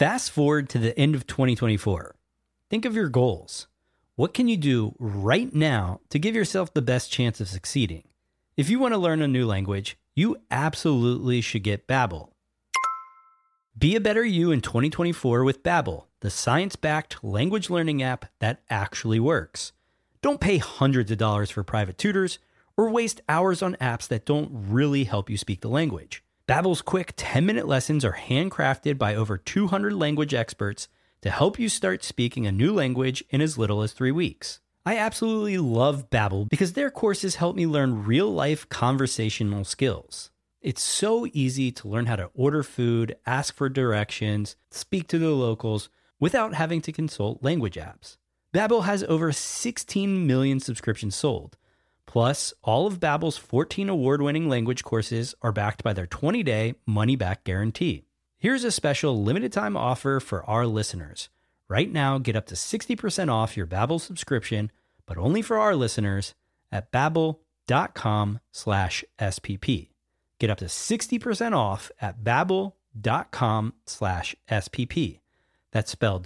Fast forward to the end of 2024. Think of your goals. What can you do right now to give yourself the best chance of succeeding? If you want to learn a new language, you absolutely should get Babbel. Be a better you in 2024 with Babbel, the science-backed language learning app that actually works. Don't pay hundreds of dollars for private tutors or waste hours on apps that don't really help you speak the language. Babbel's quick 10-minute lessons are handcrafted by over 200 language experts to help you start speaking a new language in as little as 3 weeks. I absolutely love Babbel because their courses help me learn real-life conversational skills. It's so easy to learn how to order food, ask for directions, speak to the locals without having to consult language apps. Babbel has over 16 million subscriptions sold. Plus, all of Babbel's 14 award-winning language courses are backed by their 20-day money-back guarantee. Here's a special limited-time offer for our listeners. Right now, get up to 60% off your Babbel subscription, but only for our listeners at babbel.com/SPP. Get up to 60% off at babbel.com/SPP. That's spelled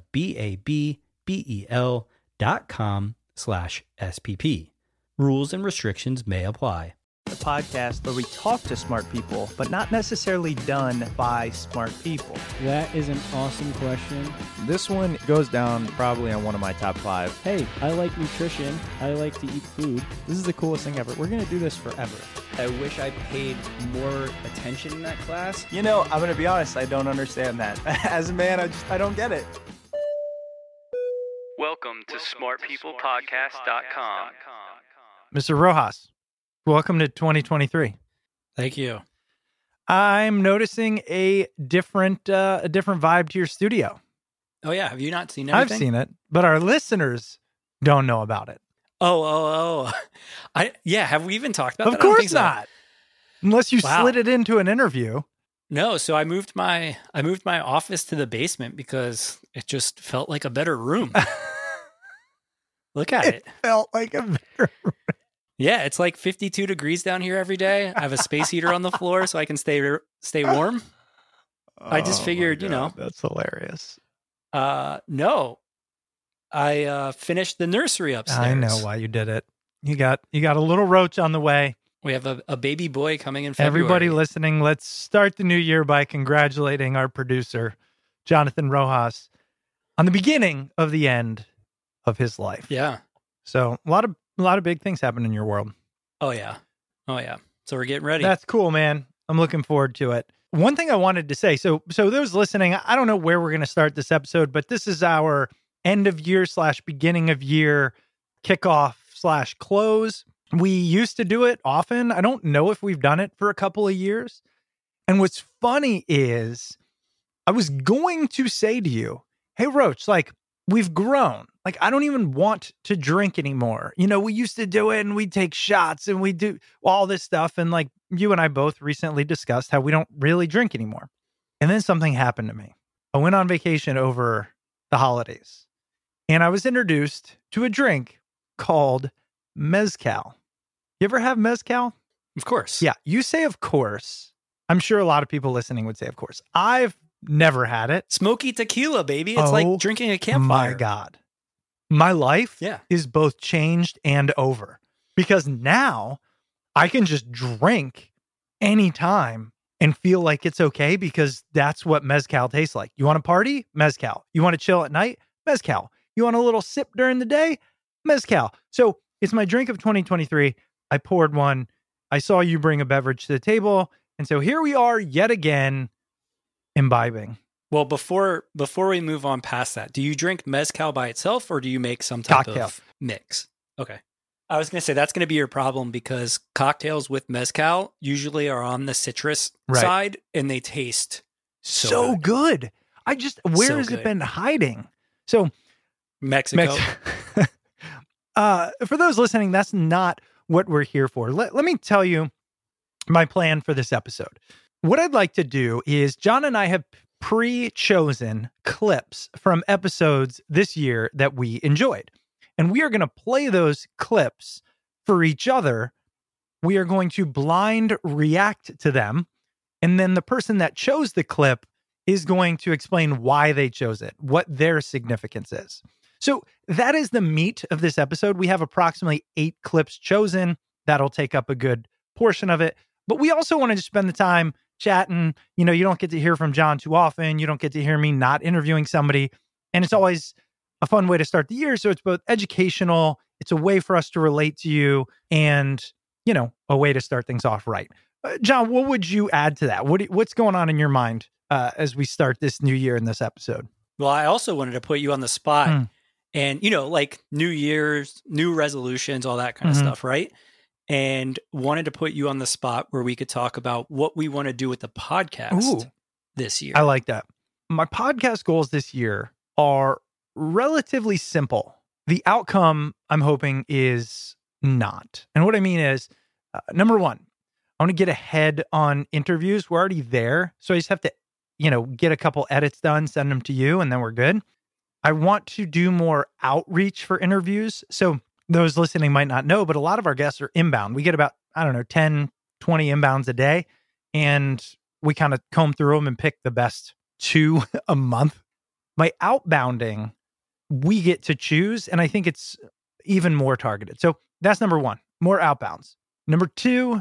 BABBEL.com/SPP. Rules and restrictions may apply. The podcast where we talk to smart people, but not necessarily done by smart people. That is an awesome question. This one goes down probably on one of my top 5. Hey, I like nutrition. I like to eat food. This is the coolest thing ever. We're going to do this forever. I wish I paid more attention in that class. You know, I'm going to be honest, I don't understand that. As a man, I don't get it. Welcome to smartpeoplepodcast.com. Mr. Rojas, welcome to 2023. Thank you. I'm noticing a different vibe to your studio. Oh, yeah. Have you not seen everything? I've seen it, but our listeners don't know about it. Oh. Have we even talked about that? Of course not. Unless you slid it into an interview. No, so I moved my office to the basement because it just felt like a better room. Look at it. Felt like a better room. Yeah, it's like 52 degrees down here every day. I have a space heater on the floor so I can stay warm. I just figured, That's hilarious. No. I finished the nursery upstairs. I know why you did it. You got a little roach on the way. We have a baby boy coming in February. Everybody listening, let's start the new year by congratulating our producer, Jonathan Rojas, on the beginning of the end of his life. Yeah. So a lot of big things happen in your world. Oh yeah. So we're getting ready. That's cool, man. I'm looking forward to it. One thing I wanted to say, so those listening, I don't know where we're going to start this episode, but this is our end of year / beginning of year kickoff / close. We used to do it often. I don't know if we've done it for a couple of years. And what's funny is I was going to say to you, hey, Roach, we've grown. I don't even want to drink anymore. We used to do it and we'd take shots and we'd do all this stuff. And you and I both recently discussed how we don't really drink anymore. And then something happened to me. I went on vacation over the holidays and I was introduced to a drink called Mezcal. You ever have Mezcal? Of course. Yeah. You say, of course. I'm sure a lot of people listening would say, of course. I've never had it. Smoky tequila, baby. It's like drinking a campfire. My God. My life is both changed and over because now I can just drink anytime and feel like it's okay because that's what Mezcal tastes like. You want to party? Mezcal. You want to chill at night? Mezcal. You want a little sip during the day? Mezcal. So it's my drink of 2023. I poured one. I saw you bring a beverage to the table. And so here we are yet again imbibing. Well, before we move on past that, do you drink Mezcal by itself or do you make some type of mix? Okay. I was going to say that's going to be your problem because cocktails with Mezcal usually are on the citrus side and they taste so good. Where has it been hiding? So Mexico. For those listening, that's not what we're here for. Let me tell you my plan for this episode. What I'd like to do is John and I have pre-chosen clips from episodes this year that we enjoyed. And we are going to play those clips for each other. We are going to blind react to them. And then the person that chose the clip is going to explain why they chose it, what their significance is. So that is the meat of this episode. We have approximately 8 clips chosen. That'll take up a good portion of it. But we also wanted to spend the time chatting. You know, you don't get to hear from John too often. You don't get to hear me not interviewing somebody. And it's always a fun way to start the year. So it's both educational, it's a way for us to relate to you, and, you know, a way to start things off right. John, what would you add to that? What's going on in your mind as we start this new year in this episode? Well, I also wanted to put you on the spot and, you know, like New Year's, new resolutions, all that kind of stuff, right? And wanted to put you on the spot where we could talk about what we want to do with the podcast this year. I like that. My podcast goals this year are relatively simple. The outcome, I'm hoping, is not. And what I mean is, number one, I want to get ahead on interviews. We're already there. So I just have to, you know, get a couple edits done, send them to you, and then we're good. I want to do more outreach for interviews. So those listening might not know, but a lot of our guests are inbound. We get about, 10, 20 inbounds a day, and we kind of comb through them and pick the best 2 a month. My outbounding, we get to choose, and I think it's even more targeted. So that's number one, more outbounds. Number 2,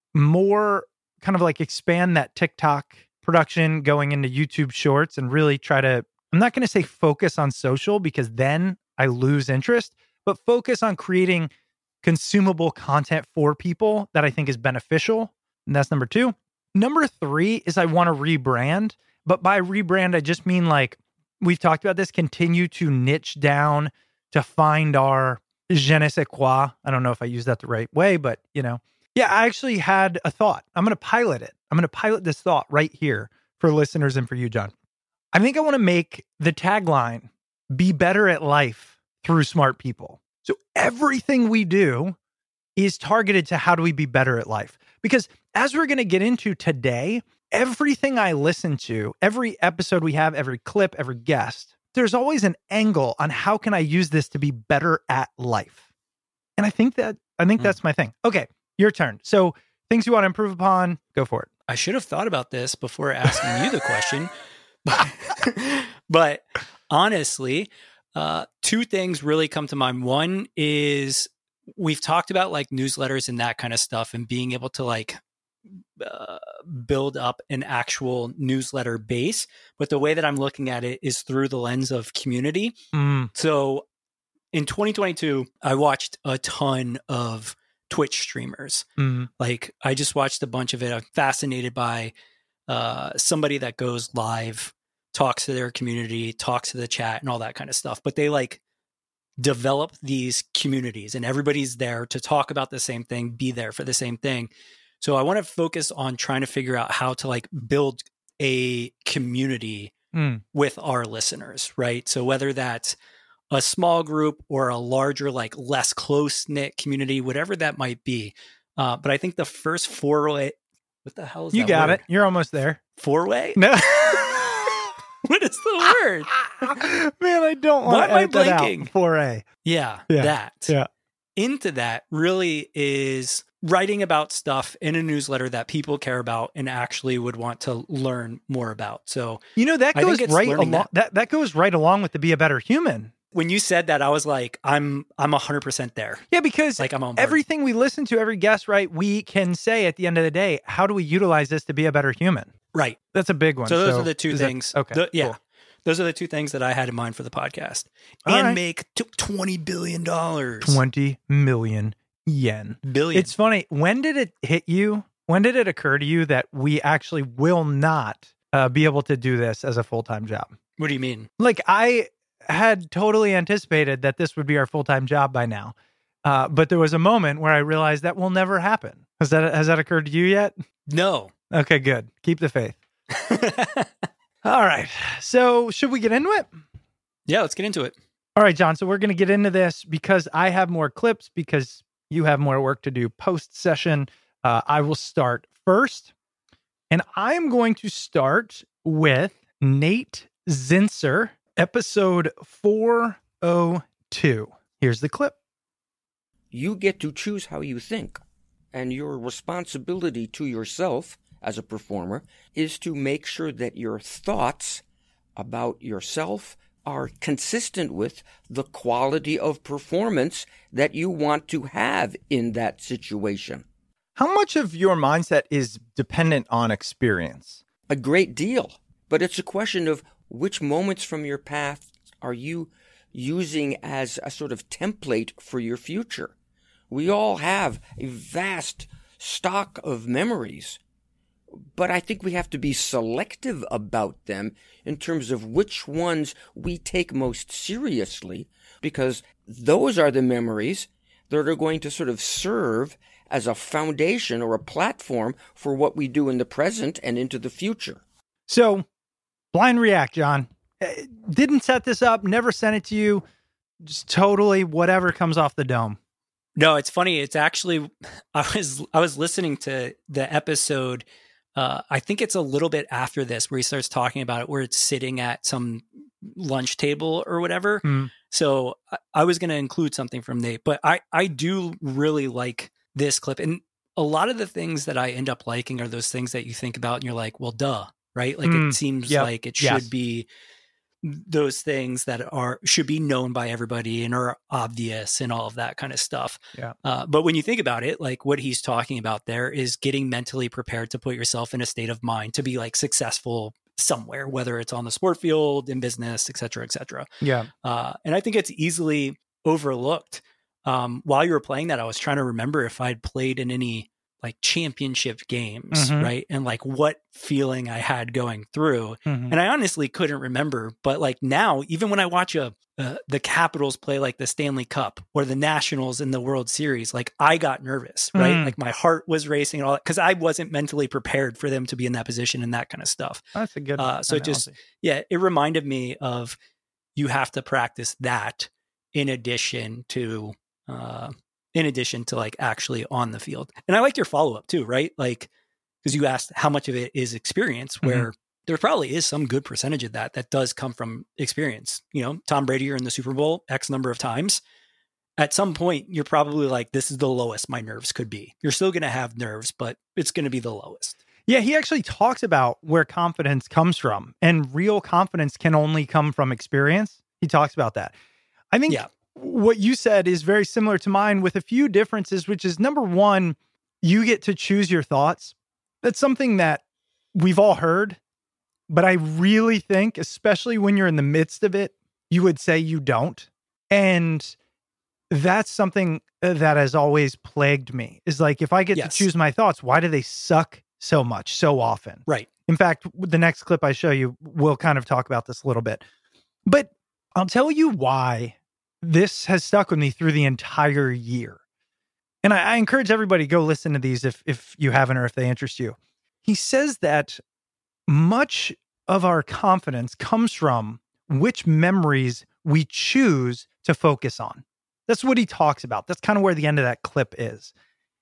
more kind of like expand that TikTok production going into YouTube Shorts and really try to, I'm not going to say focus on social because then I lose interest, but focus on creating consumable content for people that I think is beneficial. And that's number 2. Number 3 is I want to rebrand, but by rebrand, I just mean, like we've talked about this, continue to niche down to find our je ne sais quoi. I don't know if I use that the right way, but yeah, I actually had a thought. I'm going to pilot it. I'm going to pilot this thought right here for listeners and for you, John. I think I want to make the tagline, be better at life through smart people. So everything we do is targeted to how do we be better at life? Because as we're going to get into today, everything I listen to, every episode we have, every clip, every guest, there's always an angle on how can I use this to be better at life. And I think that's my thing. Okay, your turn. So things you want to improve upon, go for it. I should have thought about this before asking you the question. But honestly, 2 things really come to mind. One is we've talked about like newsletters and that kind of stuff and being able to like build up an actual newsletter base. But the way that I'm looking at it is through the lens of community. So in 2022, I watched a ton of Twitch streamers. Like I just watched a bunch of it. I'm fascinated by somebody that goes live, talks to their community, talks to the chat and all that kind of stuff. But they like develop these communities and everybody's there to talk about the same thing, be there for the same thing. So I want to focus on trying to figure out how to like build a community with our listeners, right? So whether that's a small group or a larger, like less close-knit community, whatever that might be. But I think the first 4-way, what the hell is that You got word? it. You're almost there. 4-way? No. What is the word? Man, I don't want Why to am I edit that out. blanking? 4A. Yeah, Yeah. that. Yeah. Into that really is writing about stuff in a newsletter that people care about and actually would want to learn more about. So, That I goes think it's right learning along. That goes right along with the Be a Better Human. when you said that, I was like, I'm 100% there. Yeah, because Like I'm on board. everything we listen to, every guest, right? We can say at the end of the day, how do we utilize this to be a better human? Right. That's a big one. So those are the 2 is that- things. okay. Yeah. Cool. Those are the 2 things that I had in mind for the podcast. All And right. make $20 billion. 20 million yen. Billion. It's funny. When did it hit you? When did it occur to you that we actually will not be able to do this as a full-time job? What do you mean? Like, I had totally anticipated that this would be our full-time job by now. But there was a moment where I realized that will never happen. Has that occurred to you yet? No. Okay, good. Keep the faith. All right. So should we get into it? Yeah, let's get into it. All right, John. So we're going to get into this because I have more clips, because you have more work to do post-session. I will start first. And I'm going to start with Nate Zinsser, episode 402. Here's the clip. You get to choose how you think, and your responsibility to yourself as a performer is to make sure that your thoughts about yourself are consistent with the quality of performance that you want to have in that situation. How much of your mindset is dependent on experience? A great deal. But it's a question of which moments from your past are you using as a sort of template for your future. We all have a vast stock of memories, but I think we have to be selective about them in terms of which ones we take most seriously, because those are the memories that are going to sort of serve as a foundation or a platform for what we do in the present and into the future. So, blind react, John. Didn't set this up, never sent it to you. Just totally whatever comes off the dome. No, it's funny. It's actually, I was listening to the episode. I think it's a little bit after this where he starts talking about it, where it's sitting at some lunch table or whatever. So I was going to include something from Nate, but I do really like this clip. And a lot of the things that I end up liking are those things that you think about and you're like, well, duh, right? Like it seems like it should be those things that should be known by everybody and are obvious and all of that kind of stuff. Yeah. But when you think about it, like what he's talking about there is getting mentally prepared to put yourself in a state of mind to be like successful somewhere, whether it's on the sport field, in business, et cetera, et cetera. Yeah. And I think it's easily overlooked. While you were playing that, I was trying to remember if I'd played in any like championship games, right? And like what feeling I had going through. And I honestly couldn't remember, but like now, even when I watch the Capitals play like the Stanley Cup or the Nationals in the World Series, like I got nervous, right? Like my heart was racing and all that because I wasn't mentally prepared for them to be in that position and that kind of stuff. That's a good so it reminded me of you have to practice that in addition to like actually on the field. And I liked your follow-up too, right? Like, because you asked how much of it is experience, where there probably is some good percentage of that does come from experience. You know, Tom Brady, you're in the Super Bowl X number of times. At some point, you're probably like, this is the lowest my nerves could be. You're still going to have nerves, but it's going to be the lowest. Yeah, he actually talks about where confidence comes from, and real confidence can only come from experience. He talks about that. I think what you said is very similar to mine with a few differences, which is number one, you get to choose your thoughts. That's something that we've all heard, but I really think, especially when you're in the midst of it, you would say you don't. And that's something that has always plagued me, is like, if I get to choose my thoughts, why do they suck so much, so often? Right. In fact, the next clip I show you, we'll kind of talk about this a little bit, but I'll tell you why this has stuck with me through the entire year. And I encourage everybody to go listen to these if you haven't, or if they interest you. He says that much of our confidence comes from which memories we choose to focus on. That's what he talks about. That's kind of where the end of that clip is.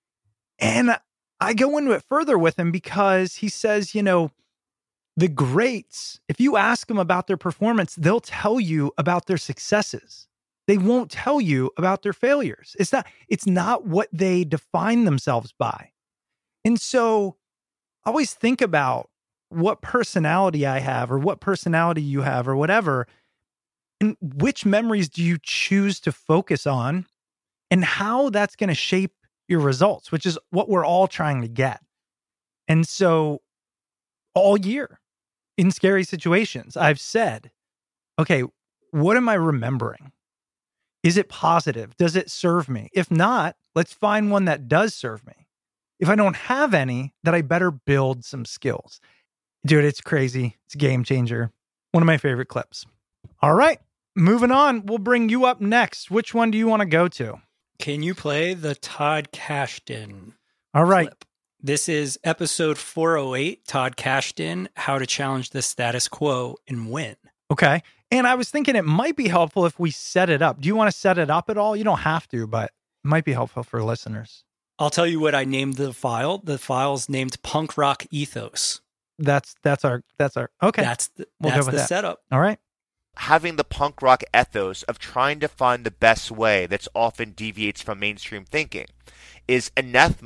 And I go into it further with him because he says, you know, the greats, if you ask them about their performance, they'll tell you about their successes. They won't tell you about their failures. It's not what they define themselves by. And so I always think about what personality I have, or what personality you have, or whatever, and which memories do you choose to focus on, and how that's going to shape your results, which is what we're all trying to get. And so all year in scary situations, I've said, okay, what am I remembering? Is it positive? Does it serve me? If not, let's find one that does serve me. If I don't have any, then I better build some skills. Dude, it's crazy. It's a game changer. One of my favorite clips. All right, moving on. We'll bring you up next. Which one do you want to go to? Can you play the Todd Kashdan? All right. Clip? This is episode 408, Todd Kashdan, How to Challenge the Status Quo and Win. Okay. And I was thinking it might be helpful if we set it up. Do you want to set it up at all? You don't have to, but it might be helpful for listeners. I'll tell you what I named the file. The file's named Punk Rock Ethos. That's our okay. That's the setup. All right. Having the punk rock ethos of trying to find the best way that's often deviates from mainstream thinking is anathema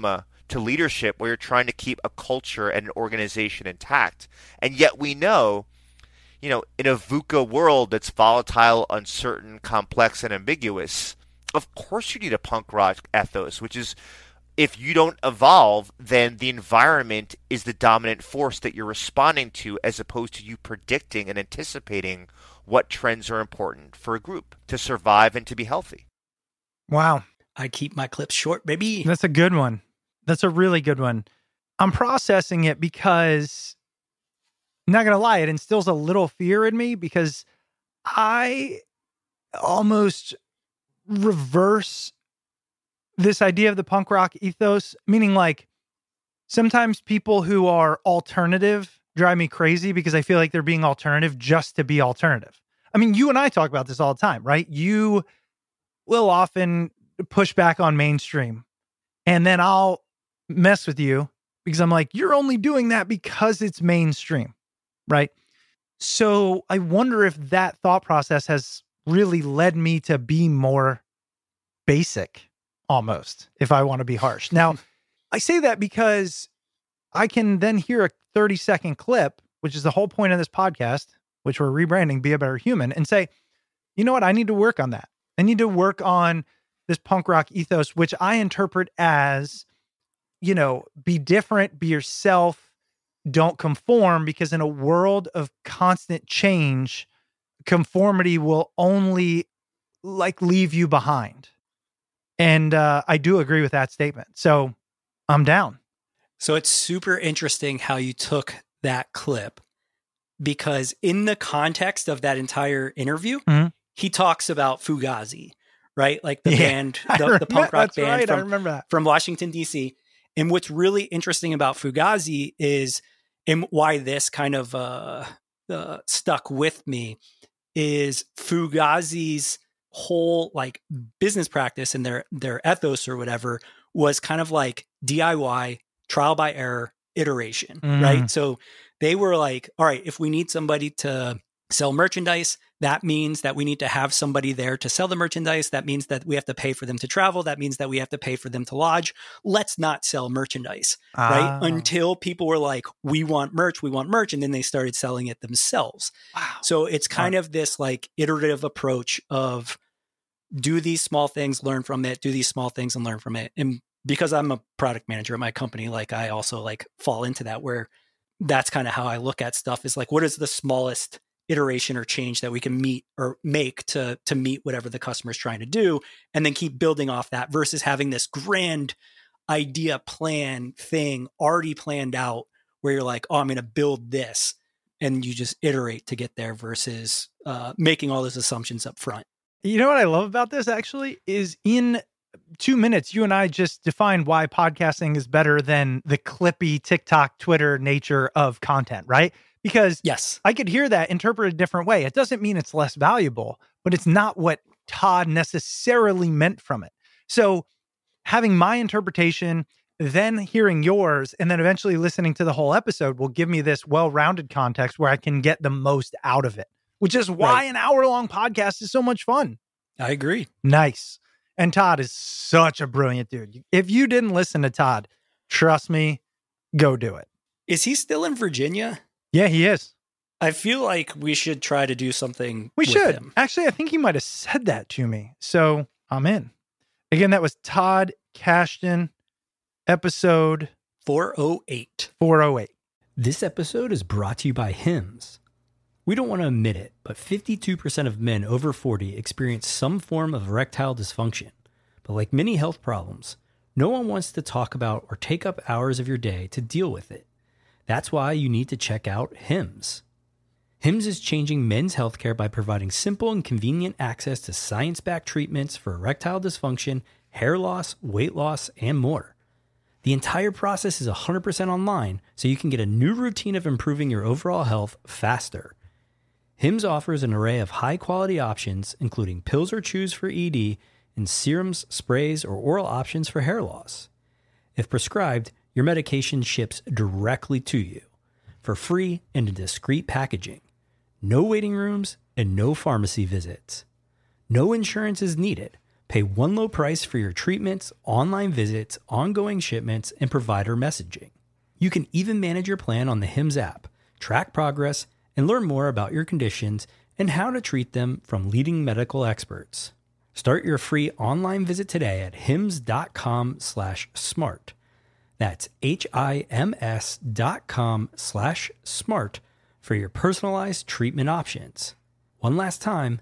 to leadership where you're trying to keep a culture and an organization intact. And yet we know, in a VUCA world that's volatile, uncertain, complex, and ambiguous, of course you need a punk rock ethos, which is, if you don't evolve, then the environment is the dominant force that you're responding to, as opposed to you predicting and anticipating what trends are important for a group to survive and to be healthy. Wow. I keep my clips short, baby. That's a good one. That's a really good one. I'm processing it because, I'm not going to lie, it instills a little fear in me because I almost reverse this idea of the punk rock ethos, meaning like sometimes people who are alternative drive me crazy because I feel like they're being alternative just to be alternative. I mean, you and I talk about this all the time, right? You will often push back on mainstream, and then I'll mess with you because I'm like, you're only doing that because it's mainstream, right? So I wonder if that thought process has really led me to be more basic, almost, if I want to be harsh. Now, I say that because I can then hear a 30-second clip, which is the whole point of this podcast, which we're rebranding Be a Better Human, and say, you know what? I need to work on that. I need to work on this punk rock ethos, which I interpret as, be different, be yourself, don't conform, because in a world of constant change, conformity will only leave you behind. And I do agree with that statement. So I'm down. So it's super interesting how you took that clip, because in the context of that entire interview, he talks about Fugazi, right? Like the band, the punk rock band from Washington, D.C. And what's really interesting about Fugazi is, and why this kind of stuck with me, is Fugazi's whole business practice and their ethos or whatever was kind of like DIY, trial by error, iteration, right? So they were like, all right, if we need somebody to sell merchandise, that means that we need to have somebody there to sell the merchandise. That means that we have to pay for them to travel. That means that we have to pay for them to lodge. Let's not sell merchandise, right? Until people were like, we want merch. And then they started selling it themselves. Wow. So it's kind of this iterative approach of do these small things, learn from it, do these small things and learn from it. And because I'm a product manager at my company, I also fall into that, where that's kind of how I look at stuff, is what is the smallest iteration or change that we can meet or make to meet whatever the customer is trying to do, and then keep building off that, versus having this grand idea, plan thing already planned out where you're like, oh, I'm going to build this, and you just iterate to get there, versus making all those assumptions up front. You know what I love about this actually is, in 2 minutes, you and I just defined why podcasting is better than the clippy TikTok, Twitter nature of content, right? Because yes, I could hear that interpreted a different way. It doesn't mean it's less valuable, but it's not what Todd necessarily meant from it. So having my interpretation, then hearing yours, and then eventually listening to the whole episode will give me this well-rounded context where I can get the most out of it, which is why an hour-long podcast is so much fun. I agree. Nice. And Todd is such a brilliant dude. If you didn't listen to Todd, trust me, go do it. Is he still in Virginia? Yeah, he is. I feel like we should try to do something with him. Actually, I think he might have said that to me. So I'm in. Again, that was Todd Kashdan, episode 408. 408. This episode is brought to you by Hims. We don't want to admit it, but 52% of men over 40 experience some form of erectile dysfunction. But like many health problems, no one wants to talk about or take up hours of your day to deal with it. That's why you need to check out Hims. Hims is changing men's healthcare by providing simple and convenient access to science-backed treatments for erectile dysfunction, hair loss, weight loss, and more. The entire process is 100% online, so you can get a new routine of improving your overall health faster. Hims offers an array of high-quality options, including pills or chews for ED, and serums, sprays, or oral options for hair loss. If prescribed, your medication ships directly to you for free and in discreet packaging. No waiting rooms and no pharmacy visits. No insurance is needed. Pay one low price for your treatments, online visits, ongoing shipments, and provider messaging. You can even manage your plan on the Hims app, track progress, and learn more about your conditions and how to treat them from leading medical experts. Start your free online visit today at hims.com/smart. That's HIMS.com/smart for your personalized treatment options. One last time,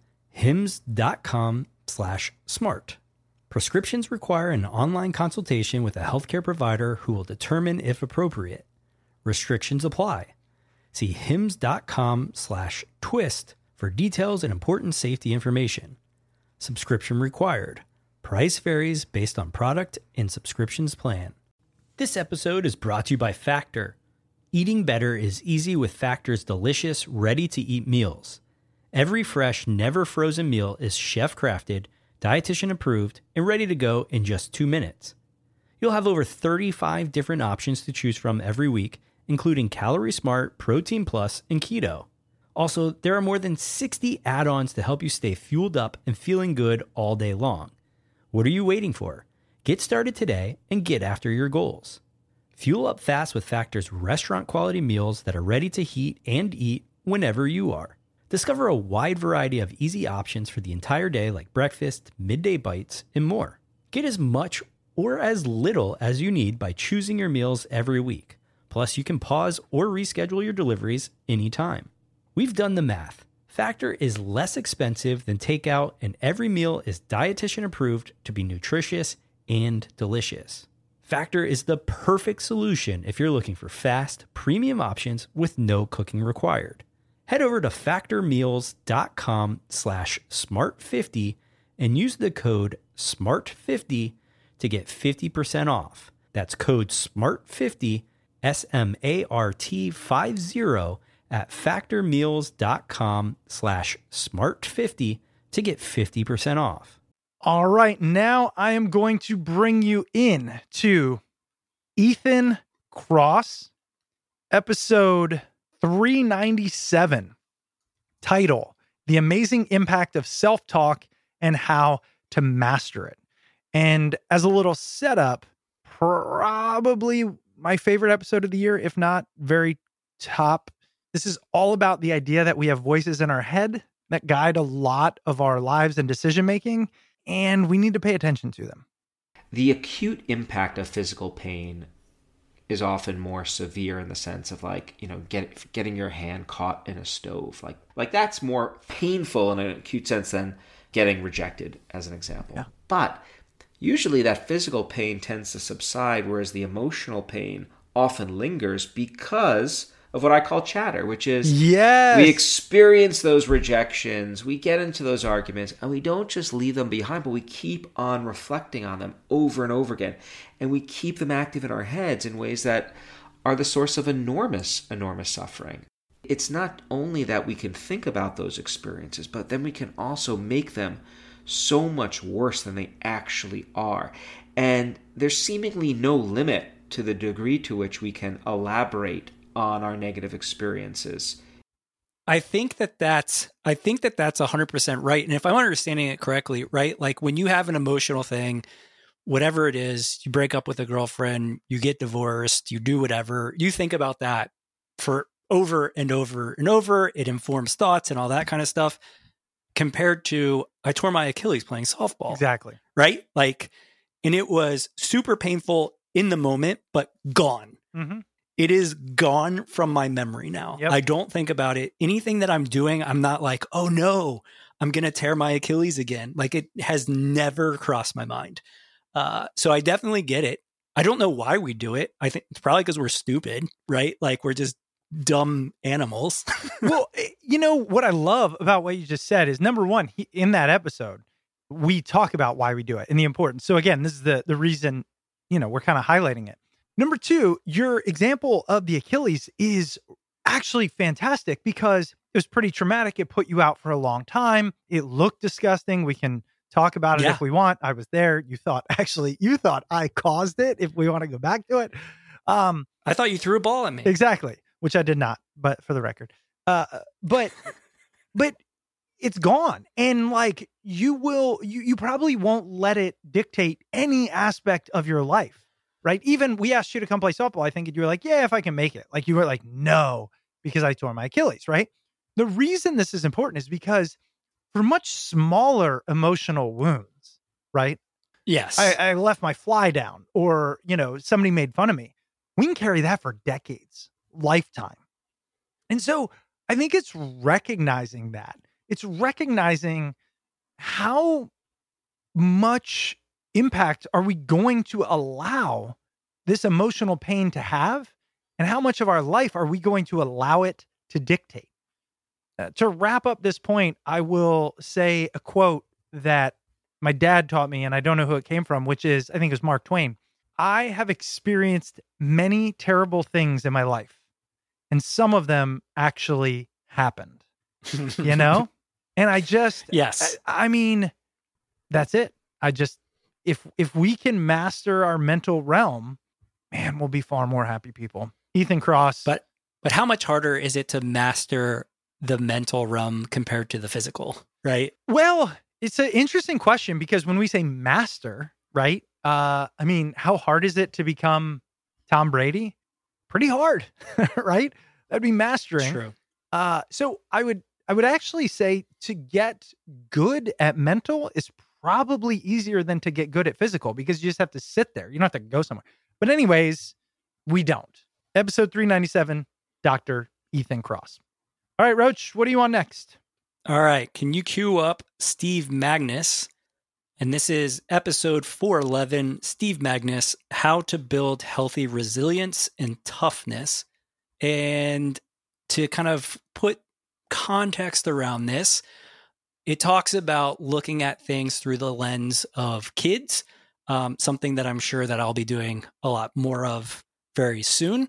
hims.com/smart. Prescriptions require an online consultation with a healthcare provider who will determine if appropriate. Restrictions apply. See hims.com/twist for details and important safety information. Subscription required. Price varies based on product and subscriptions plan. This episode is brought to you by Factor. Eating better is easy with Factor's delicious, ready-to-eat meals. Every fresh, never frozen meal is chef-crafted, dietitian approved, and ready to go in just 2 minutes. You'll have over 35 different options to choose from every week, including Calorie Smart, Protein Plus, and Keto. Also, there are more than 60 add-ons to help you stay fueled up and feeling good all day long. What are you waiting for? Get started today and get after your goals. Fuel up fast with Factor's restaurant-quality meals that are ready to heat and eat whenever you are. Discover a wide variety of easy options for the entire day like breakfast, midday bites, and more. Get as much or as little as you need by choosing your meals every week. Plus, you can pause or reschedule your deliveries anytime. We've done the math. Factor is less expensive than takeout, and every meal is dietitian approved to be nutritious and delicious. Factor is the perfect solution if you're looking for fast, premium options with no cooking required. Head over to factormeals.com/smart50 and use the code SMART50 to get 50% off. That's code SMART50, SMART50 at factormeals.com/smart50 to get 50% off. All right, now I am going to bring you in to Ethan Kross, episode 397, title, The Amazing Impact of Self-Talk and How to Master It. And as a little setup, probably my favorite episode of the year, if not very top. This is all about the idea that we have voices in our head that guide a lot of our lives and decision-making, and we need to pay attention to them. The acute impact of physical pain is often more severe in the sense of getting your hand caught in a stove. Like that's more painful in an acute sense than getting rejected, as an example. Yeah. But usually that physical pain tends to subside, whereas the emotional pain often lingers because of what I call chatter, which is we experience those rejections, we get into those arguments, and we don't just leave them behind, but we keep on reflecting on them over and over again. And we keep them active in our heads in ways that are the source of enormous, enormous suffering. It's not only that we can think about those experiences, but then we can also make them so much worse than they actually are. And there's seemingly no limit to the degree to which we can elaborate on our negative experiences. I think that that's 100% right. And if I'm understanding it correctly, right? Like when you have an emotional thing, whatever it is, you break up with a girlfriend, you get divorced, you do whatever, you think about that for over and over and over. It informs thoughts and all that kind of stuff, compared to I tore my Achilles playing softball. Exactly. Right? Like, and it was super painful in the moment, but gone. Mm-hmm. It is gone from my memory now. Yep. I don't think about it. Anything that I'm doing, I'm not like, oh no, I'm going to tear my Achilles again. Like it has never crossed my mind. So I definitely get it. I don't know why we do it. I think it's probably because we're stupid, right? Like we're just dumb animals. Well, you know, what I love about what you just said is, number one, in that episode, we talk about why we do it and the importance. So again, this is the reason, we're kind of highlighting it. Number two, your example of the Achilles is actually fantastic because it was pretty traumatic. It put you out for a long time. It looked disgusting. We can talk about it if we want. I was there. You thought I caused it, if we want to go back to it. I thought you threw a ball at me. Exactly, which I did not, but for the record. But it's gone. And like you probably won't let it dictate any aspect of your life, right? Even we asked you to come play softball. I think you were like, yeah, if I can make it. Like you were like, no, because I tore my Achilles, right? The reason this is important is because for much smaller emotional wounds, right? Yes. I left my fly down, or, somebody made fun of me. We can carry that for decades, lifetime. And so I think it's recognizing that. It's recognizing how much impact are we going to allow this emotional pain to have, and how much of our life are we going to allow it to dictate. To wrap up this point, I will say a quote that my dad taught me, and I don't know who it came from, which is, I think it was Mark Twain. I have experienced many terrible things in my life, and some of them actually happened, And I just, yes, I mean, that's it. If we can master our mental realm, man, we'll be far more happy people. Ethan Kross. But how much harder is it to master the mental realm compared to the physical, right? Well, it's an interesting question, because when we say master, right? I mean, how hard is it to become Tom Brady? Pretty hard, right? That'd be mastering. True. So I would actually say to get good at mental is probably easier than to get good at physical, because you just have to sit there. You don't have to go somewhere. But anyways, we don't. Episode 397, Dr. Ethan Kross. All right, Roach, what do you want next? All right. Can you cue up Steve Magness? And this is episode 411, Steve Magness, How to Build Healthy Resilience and Toughness. And to kind of put context around this, it talks about looking at things through the lens of kids, something that I'm sure that I'll be doing a lot more of very soon.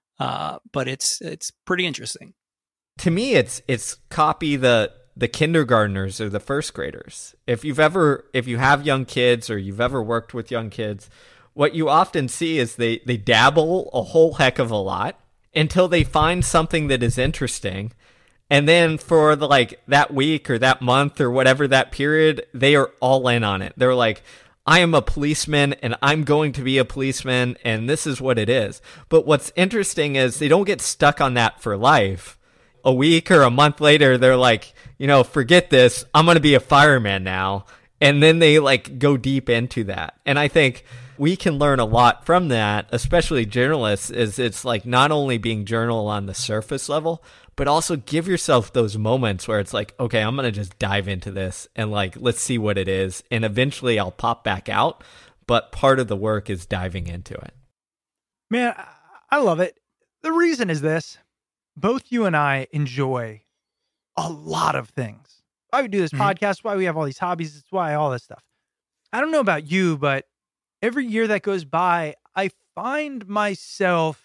But it's pretty interesting. To me, it's copy the kindergartners or the first graders. If you have young kids, or you've ever worked with young kids, what you often see is they dabble a whole heck of a lot until they find something that is interesting. And then for that week or that month or whatever that period, they are all in on it. They're like, I am a policeman and I'm going to be a policeman and this is what it is. But what's interesting is they don't get stuck on that for life. A week or a month later, they're like, forget this. I'm going to be a fireman now. And then they go deep into that. And I think we can learn a lot from that, especially journalists, is it's not only being journal on the surface level, but also give yourself those moments where it's like, okay, I'm going to just dive into this and let's see what it is. And eventually I'll pop back out. But part of the work is diving into it. Man, I love it. The reason is this. Both you and I enjoy a lot of things. Why we do this podcast, why we have all these hobbies, it's why all this stuff. I don't know about you, but every year that goes by, I find myself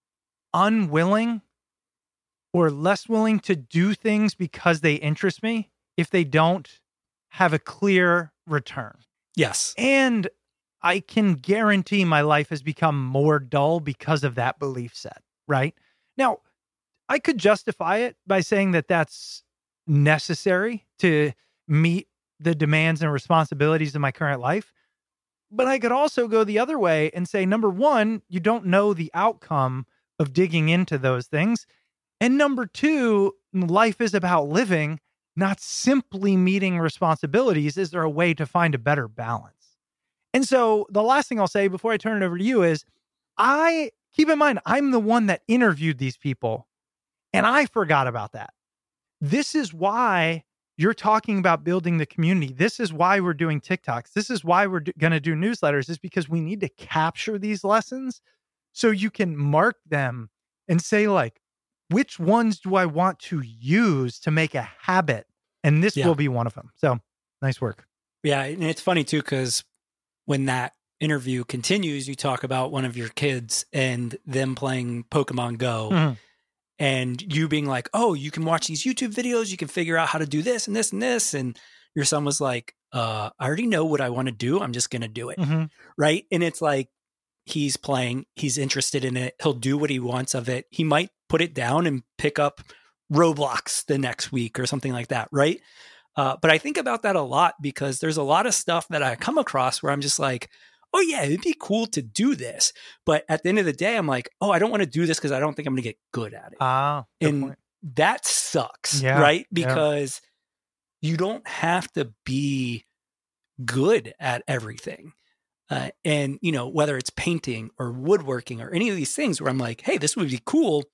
unwilling or less willing to do things because they interest me if they don't have a clear return. Yes. And I can guarantee my life has become more dull because of that belief set, right? Now, I could justify it by saying that that's necessary to meet the demands and responsibilities of my current life. But I could also go the other way and say, number one, you don't know the outcome of digging into those things. And number two, life is about living, not simply meeting responsibilities. Is there a way to find a better balance? And so the last thing I'll say before I turn it over to you is, keep in mind, I'm the one that interviewed these people. And I forgot about that. This is why you're talking about building the community. This is why we're doing TikToks. This is why we're going to do newsletters, is because we need to capture these lessons so you can mark them and say, which ones do I want to use to make a habit? And this will be one of them. So nice work. Yeah. And it's funny too, because when that interview continues, you talk about one of your kids and them playing Pokemon Go. Mm-hmm. And you being like, oh, you can watch these YouTube videos. You can figure out how to do this and this and this. And your son was like, I already know what I want to do. I'm just going to do it. Mm-hmm. Right. And it's like, he's playing, he's interested in it. He'll do what he wants of it. He might put it down and pick up Roblox the next week or something like that. Right. But I think about that a lot because there's a lot of stuff that I come across where I'm just like, oh yeah, it'd be cool to do this. But at the end of the day, I'm like, oh, I don't want to do this because I don't think I'm going to get good at it. Good point. That sucks, Yeah, right? Because you don't have to be good at everything. And, you know, whether it's painting or woodworking or any of these things where I'm like, hey, this would be cool.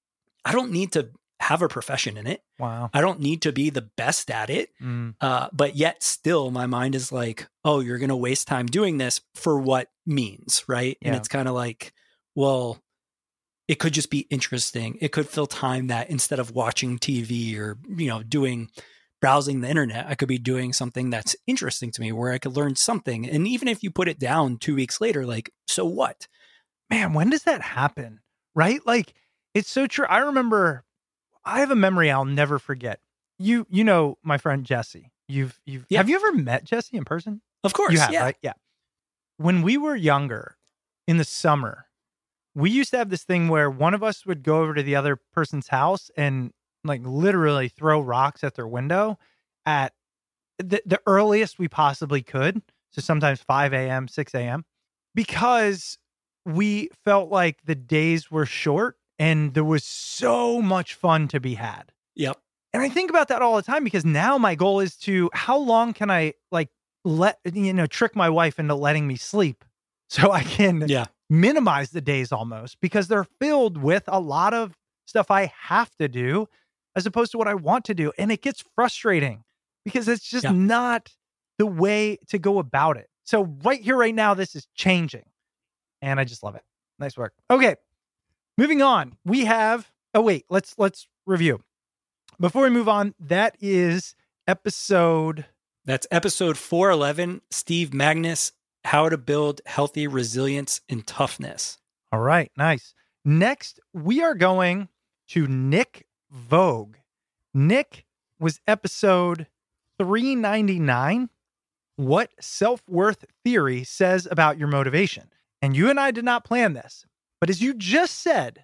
I don't need to have a profession in it. Wow. I don't need to be the best at it. But yet still my mind is like, oh, you're going to waste time doing this for what means, right? And it's kind of like, well, it could just be interesting. It could fill time that instead of watching TV or, you know, browsing the internet, I could be doing something that's interesting to me where I could learn something. And even if you put it down 2 weeks later, like, so what? Man, when does that happen? Right? Like, it's so true. I remember, I have a memory I'll never forget. You know my friend Jesse. Have you ever met Jesse in person? Of course. You have, right? Yeah. When we were younger in the summer, we used to have this thing where one of us would go over to the other person's house and like literally throw rocks at their window at the earliest we possibly could. So sometimes 5 a.m., 6 a.m. because we felt like the days were short and there was so much fun to be had. Yep. And I think about that all the time because now my goal is to, how long can I like trick my wife into letting me sleep so I can minimize the days almost, because they're filled with a lot of stuff I have to do as opposed to what I want to do. And it gets frustrating because it's just not the way to go about it. So right here, right now, this is changing and I just love it. Nice work. Okay. Moving on. We have, let's review. Before we move on, that's episode 411, Steve Magnus, How to Build Healthy Resilience and Toughness. All right, nice. Next, we are going to Nick Vogue. Nick was episode 399, What Self-Worth Theory Says About Your Motivation. And you and I did not plan this, but as you just said,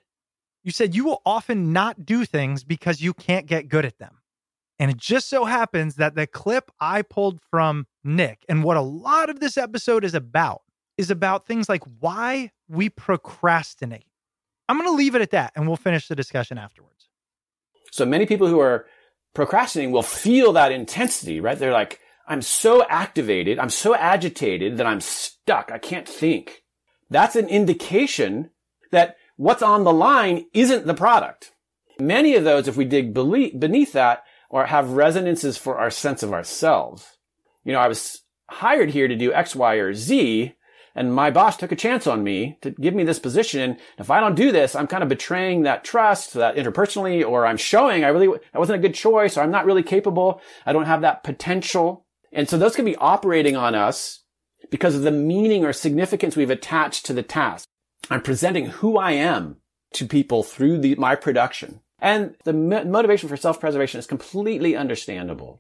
you will often not do things because you can't get good at them. And it just so happens that the clip I pulled from Nick and what a lot of this episode is about things like why we procrastinate. I'm going to leave it at that and we'll finish the discussion afterwards. So many people who are procrastinating will feel that intensity, right? They're like, I'm so activated, I'm so agitated that I'm stuck. I can't think. That's an indication that what's on the line isn't the product. Many of those, if we dig beneath that, or have resonances for our sense of ourselves. You know, I was hired here to do X, Y, or Z, and my boss took a chance on me to give me this position. And if I don't do this, I'm kind of betraying that trust, that interpersonally, or I'm showing that wasn't a good choice, or I'm not really capable. I don't have that potential. And so those can be operating on us because of the meaning or significance we've attached to the task. I'm presenting who I am to people through my production. And the motivation for self-preservation is completely understandable.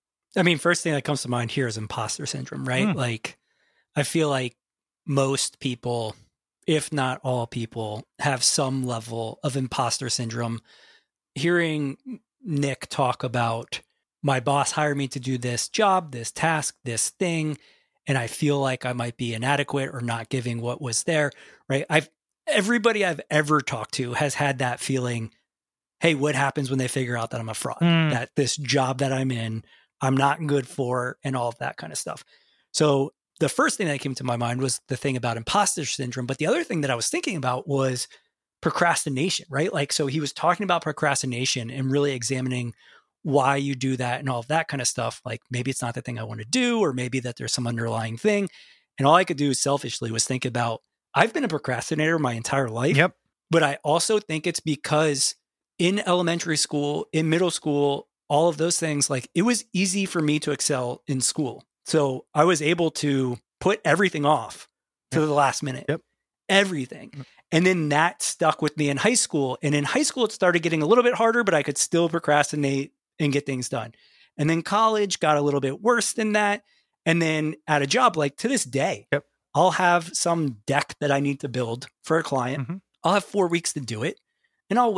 I mean, first thing that comes to mind here is imposter syndrome, right? Like, I feel like most people, if not all people, have some level of imposter syndrome. Hearing Nick talk about, my boss hired me to do this job, this task, this thing, and I feel like I might be inadequate or not giving what was there, right? Everybody I've ever talked to has had that feeling. Hey, what happens when they figure out that I'm a fraud, that this job that I'm in, I'm not good for, and all of that kind of stuff. So the first thing that came to my mind was the thing about imposter syndrome. But the other thing that I was thinking about was procrastination, right? Like, so he was talking about procrastination and really examining why you do that and all of that kind of stuff. Like, maybe it's not the thing I want to do, or maybe that there's some underlying thing. And all I could do selfishly was think about, I've been a procrastinator my entire life. Yep. But I also think it's because in elementary school, in middle school, all of those things, like, it was easy for me to excel in school. So I was able to put everything off to the last minute. Yep. Everything. And then that stuck with me in high school. And in high school, it started getting a little bit harder, but I could still procrastinate and get things done. And then college got a little bit worse than that. And then at a job, like to this day, I'll have some deck that I need to build for a client. I'll have 4 weeks to do it. And I'll wait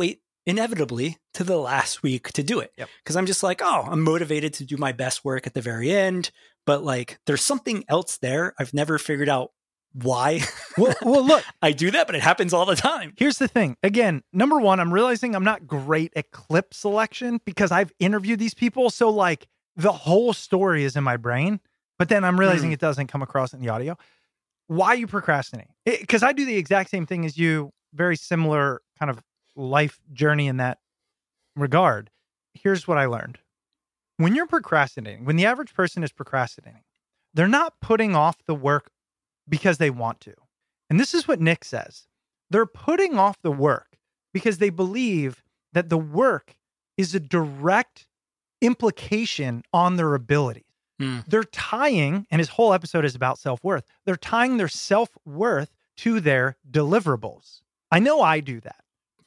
inevitably to the last week to do it. Because I'm just like, oh, I'm motivated to do my best work at the very end. But like, there's something else there. I've never figured out why. Well, look, I do that, but it happens all the time. Here's the thing. Again, number one, I'm realizing I'm not great at clip selection because I've interviewed these people. So like the whole story is in my brain, but then I'm realizing it doesn't come across in the audio. Why you procrastinate? Because I do the exact same thing as you, very similar kind of life journey in that regard. Here's what I learned. When you're procrastinating, when the average person is procrastinating, they're not putting off the work because they want to. And this is what Nick says. They're putting off the work because they believe that the work is a direct implication on their abilities. They're tying, and his whole episode is about self-worth. They're tying their self-worth to their deliverables. I know I do that.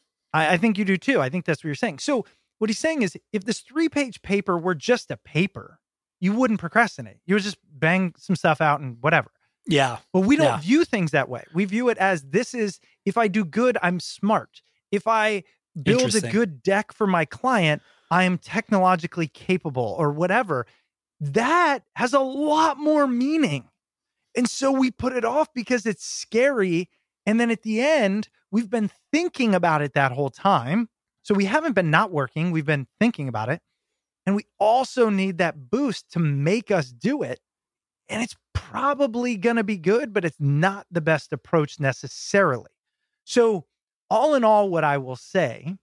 I think you do too. I think that's what you're saying. So what he's saying is if this 3-page paper were just a paper, you wouldn't procrastinate. You would just bang some stuff out and whatever. Yeah. But we don't view things that way. We view it as this is, if I do good, I'm smart. If I build a good deck for my client, I am technologically capable or whatever. That has a lot more meaning. And so we put it off because it's scary. And then at the end, we've been thinking about it that whole time. So we haven't been not working. We've been thinking about it. And we also need that boost to make us do it. And it's probably going to be good, but it's not the best approach necessarily. So all in all, what I will say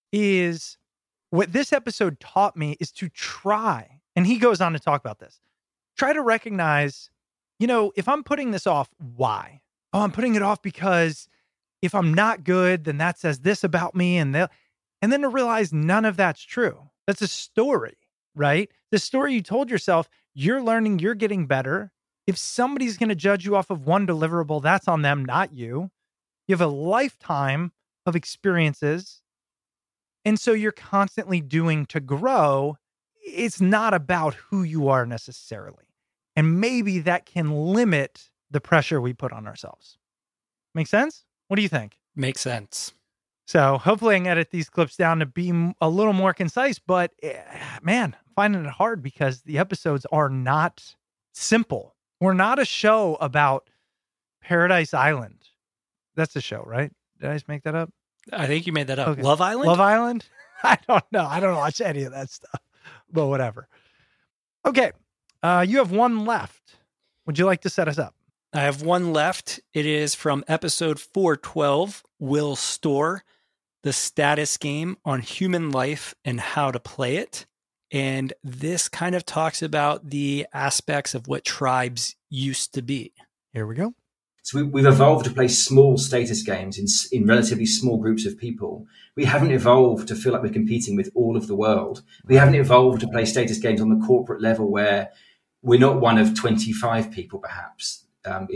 is what this episode taught me is to try, and he goes on to talk about this, try to recognize, if I'm putting this off, why? Oh, I'm putting it off because if I'm not good, then that says this about me. And then to realize none of that's true. That's a story, right? The story you told yourself, you're learning, you're getting better. If somebody's going to judge you off of one deliverable, that's on them, not you. You have a lifetime of experiences. And so you're constantly doing to grow. It's not about who you are necessarily. And maybe that can limit the pressure we put on ourselves. Make sense? What do you think? Makes sense. So hopefully I can edit these clips down to be a little more concise, but man, I'm finding it hard because the episodes are not simple. We're not a show about Paradise Island. That's a show, right? Did I just make that up? I think you made that up. Okay. Love Island? Love Island? I don't know. I don't watch any of that stuff, but whatever. Okay. You have one left. Would you like to set us up? I have one left. It is from episode 412, Will Storr, the status game on human life and how to play it. And this kind of talks about the aspects of what tribes used to be. Here we go. So we've evolved to play small status games in relatively small groups of people. We haven't evolved to feel like we're competing with all of the world. We haven't evolved to play status games on the corporate level where we're not one of 25 people, perhaps,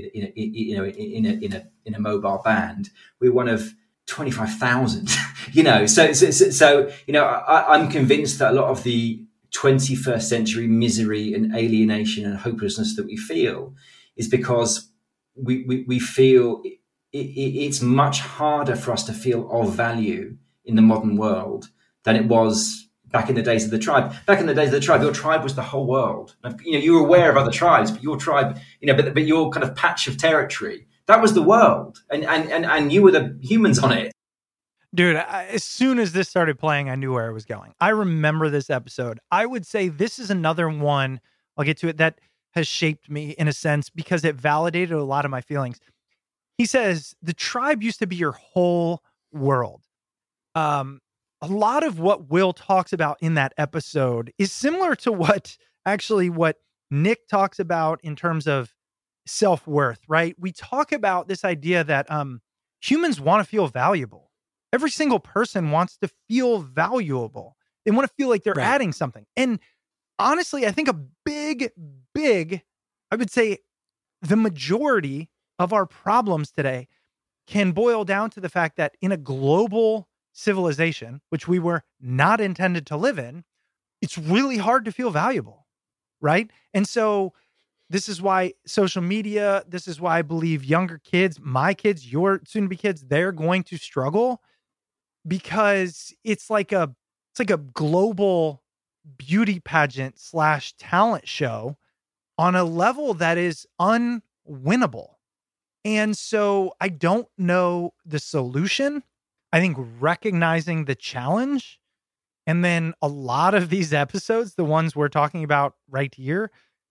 in a mobile band. We're one of 25,000. So I'm convinced that a lot of the 21st century misery and alienation and hopelessness that we feel is because we feel it's much harder for us to feel of value in the modern world than it was back in the days of the tribe. Back in the days of the tribe, your tribe was the whole world. You were aware of other tribes, but your tribe, but your kind of patch of territory, that was the world, and you were the humans on it. Dude, as soon as this started playing, I knew where I was going. I remember this episode. I would say this is another one, I'll get to it, that has shaped me in a sense because it validated a lot of my feelings. He says, the tribe used to be your whole world. A lot of what Will talks about in that episode is similar to what Nick talks about in terms of self-worth, right? We talk about this idea that humans want to feel valuable. Every single person wants to feel valuable. They want to feel like they're adding something. And honestly, I think a big, I would say the majority of our problems today can boil down to the fact that in a global civilization, which we were not intended to live in, it's really hard to feel valuable, right? And so this is why social media, this is why I believe younger kids, my kids, your soon-to-be kids, they're going to struggle because it's like a global beauty pageant / talent show on a level that is unwinnable. And so I don't know the solution. I think recognizing the challenge, and then a lot of these episodes, the ones we're talking about right here,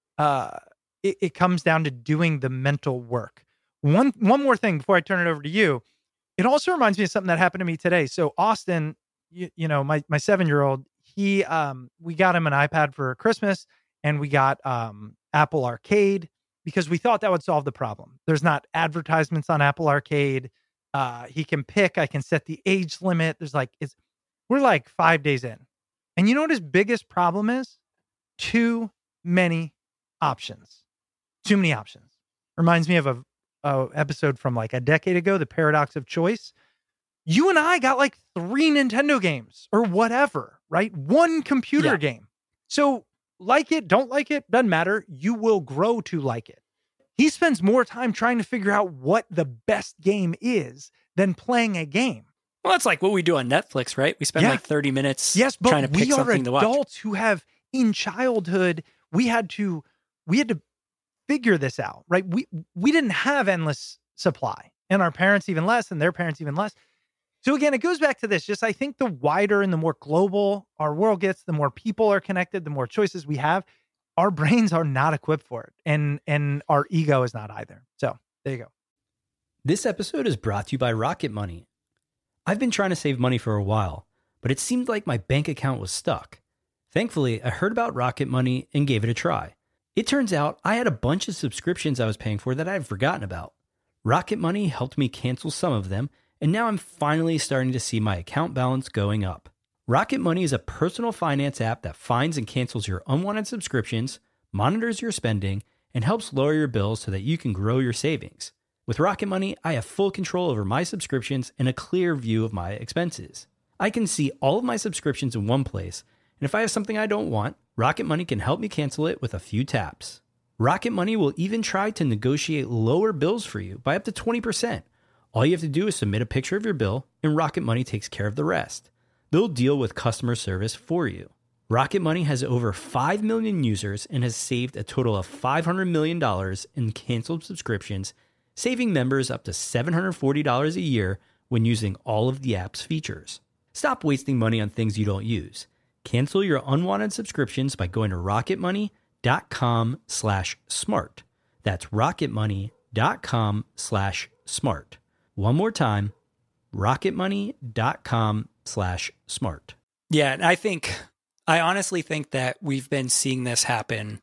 it comes down to doing the mental work. One more thing before I turn it over to you. It also reminds me of something that happened to me today. So Austin, you know, my 7-year-old, we got him an iPad for Christmas, and we got Apple Arcade because we thought that would solve the problem. There's not advertisements on Apple Arcade. He can pick. I can set the age limit. We're like 5 days in. And you know what his biggest problem is? Too many options. Too many options. Reminds me of a episode from like a decade ago, The Paradox of Choice. You and I got like 3 Nintendo games or whatever, right? 1 computer game. So like it, don't like it, doesn't matter. You will grow to like it. He spends more time trying to figure out what the best game is than playing a game. Well, that's like what we do on Netflix, right? We spend like 30 minutes trying to pick something to watch. We are adults who have, in childhood, we had to figure this out, right? We didn't have endless supply, and our parents even less, and their parents even less. So again, it goes back to this. Just I think the wider and the more global our world gets, the more people are connected, the more choices we have. Our brains are not equipped for it, and our ego is not either. So there you go. This episode is brought to you by Rocket Money. I've been trying to save money for a while, but it seemed like my bank account was stuck. Thankfully, I heard about Rocket Money and gave it a try. It turns out I had a bunch of subscriptions I was paying for that I had forgotten about. Rocket Money helped me cancel some of them, and now I'm finally starting to see my account balance going up. Rocket Money is a personal finance app that finds and cancels your unwanted subscriptions, monitors your spending, and helps lower your bills so that you can grow your savings. With Rocket Money, I have full control over my subscriptions and a clear view of my expenses. I can see all of my subscriptions in one place, and if I have something I don't want, Rocket Money can help me cancel it with a few taps. Rocket Money will even try to negotiate lower bills for you by up to 20%. All you have to do is submit a picture of your bill, and Rocket Money takes care of the rest. They'll deal with customer service for you. Rocket Money has over 5 million users and has saved a total of $500 million in canceled subscriptions, saving members up to $740 a year when using all of the app's features. Stop wasting money on things you don't use. Cancel your unwanted subscriptions by going to rocketmoney.com/smart. That's rocketmoney.com/smart. One more time, rocketmoney.com/smart. Yeah, and I honestly think that we've been seeing this happen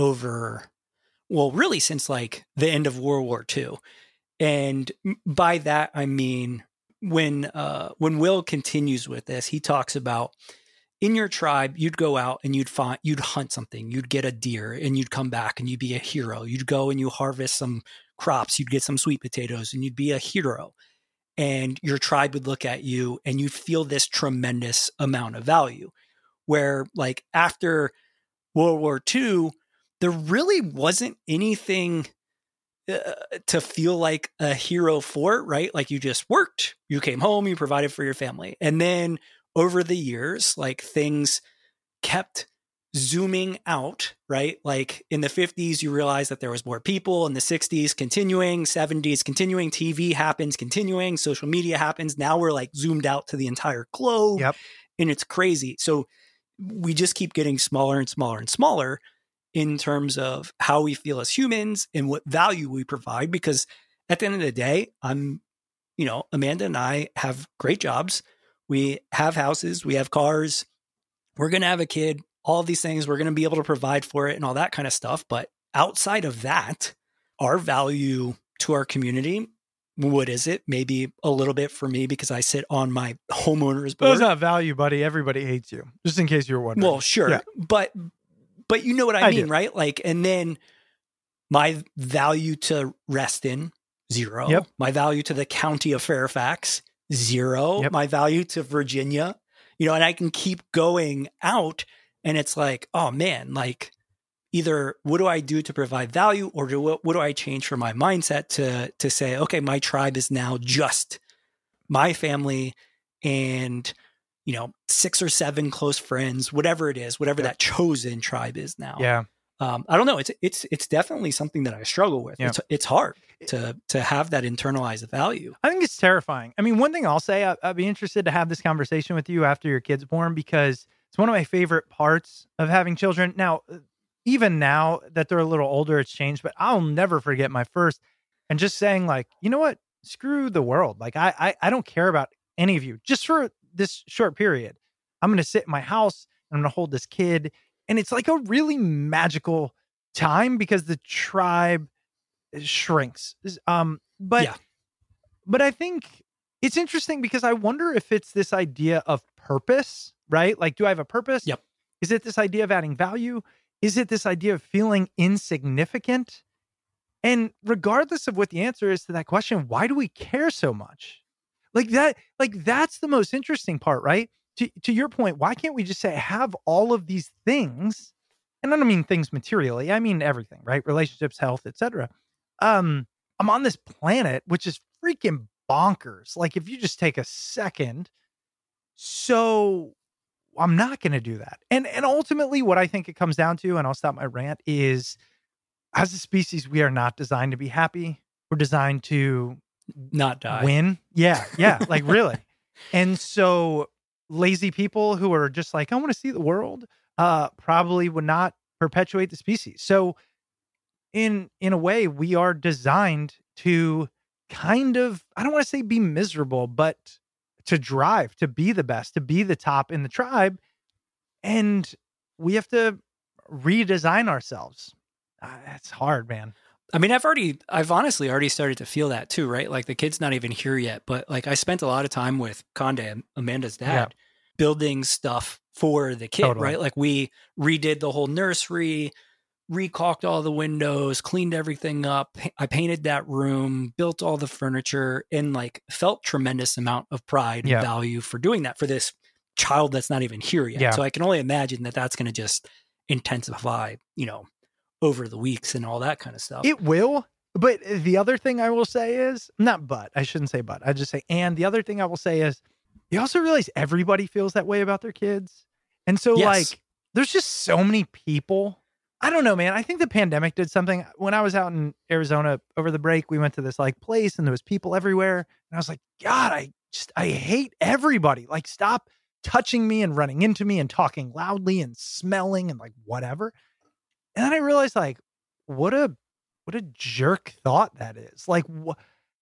really since like the end of World War II. And by that, I mean, when Will continues with this, he talks about in your tribe, you'd go out and you'd hunt something, you'd get a deer and you'd come back and you'd be a hero. You'd go and you harvest some crops, you'd get some sweet potatoes and you'd be a hero. And your tribe would look at you and you'd feel this tremendous amount of value. Where like after World War II, there really wasn't anything to feel like a hero for, right? Like you just worked, you came home, you provided for your family. And then over the years, like things kept zooming out, right? Like in the 50s, you realize that there was more people. In the 60s, continuing, 70s, continuing, TV happens, continuing, social media happens. Now we're like zoomed out to the entire globe. Yep. And it's crazy. So we just keep getting smaller and smaller and smaller in terms of how we feel as humans and what value we provide. Because at the end of the day, Amanda and I have great jobs. We have houses, we have cars, we're going to have a kid, all of these things, we're going to be able to provide for it and all that kind of stuff. But outside of that, our value to our community, what is it? Maybe a little bit for me because I sit on my homeowner's board. That's not value, buddy. Everybody hates you. Just in case you were wondering. Well, sure. Yeah. But you know what I mean, right? Like, and then my value to Reston, 0. Yep. My value to the county of Fairfax, 0. Yep. My value to Virginia, and I can keep going out and it's like, oh man, like either what do I do to provide value or what do I change for my mindset to say, okay, my tribe is now just my family and, 6 or 7 close friends, whatever it is, whatever that chosen tribe is now. Yeah. I don't know. It's definitely something that I struggle with. Yeah. It's hard to have that internalized value. I think it's terrifying. I mean, one thing I'll say, I'd be interested to have this conversation with you after your kid's born, because it's one of my favorite parts of having children. Now, even now that they're a little older, it's changed, but I'll never forget my first, and just saying like, you know what, screw the world. Like I don't care about any of you just for this short period. I'm going to sit in my house and I'm going to hold this kid. And it's like a really magical time because the tribe shrinks. But I think it's interesting because I wonder if it's this idea of purpose, right? Like, do I have a purpose? Yep. Is it this idea of adding value? Is it this idea of feeling insignificant? And regardless of what the answer is to that question, why do we care so much? That's the most interesting part, right? To your point, why can't we just say, I have all of these things? And I don't mean things materially. I mean everything, right? Relationships, health, etc. I'm on this planet, which is freaking bonkers. Like, if you just take a second, so I'm not going to do that. And ultimately what I think it comes down to, and I'll stop my rant, is as a species, we are not designed to be happy. We're designed to not die. Win. Yeah. Like really. And so lazy people who are just like, I want to see the world, probably would not perpetuate the species. So in a way, we are designed to kind of, I don't want to say be miserable, but to drive, to be the best, to be the top in the tribe. And we have to redesign ourselves. It's hard, man. I mean, I've honestly already started to feel that too, right? Like the kid's not even here yet, but like I spent a lot of time with Conde, Amanda's dad, building stuff for the kid, right? Like we redid the whole nursery, recaulked all the windows, cleaned everything up. I painted that room, built all the furniture, and like felt tremendous amount of pride and value for doing that for this child that's not even here yet. So I can only imagine that that's going to just intensify, over the weeks and all that kind of stuff. It will. But the other thing I will say is, I shouldn't say but, I just say, and the other thing I will say is, you also realize everybody feels that way about their kids. And so like, there's just so many people. I don't know, man. I think the pandemic did something. When I was out in Arizona over the break, we went to this like place and there was people everywhere. And I was like, God, I hate everybody. Like, stop touching me and running into me and talking loudly and smelling and like whatever. And then I realized like, what a jerk thought that is. Like, what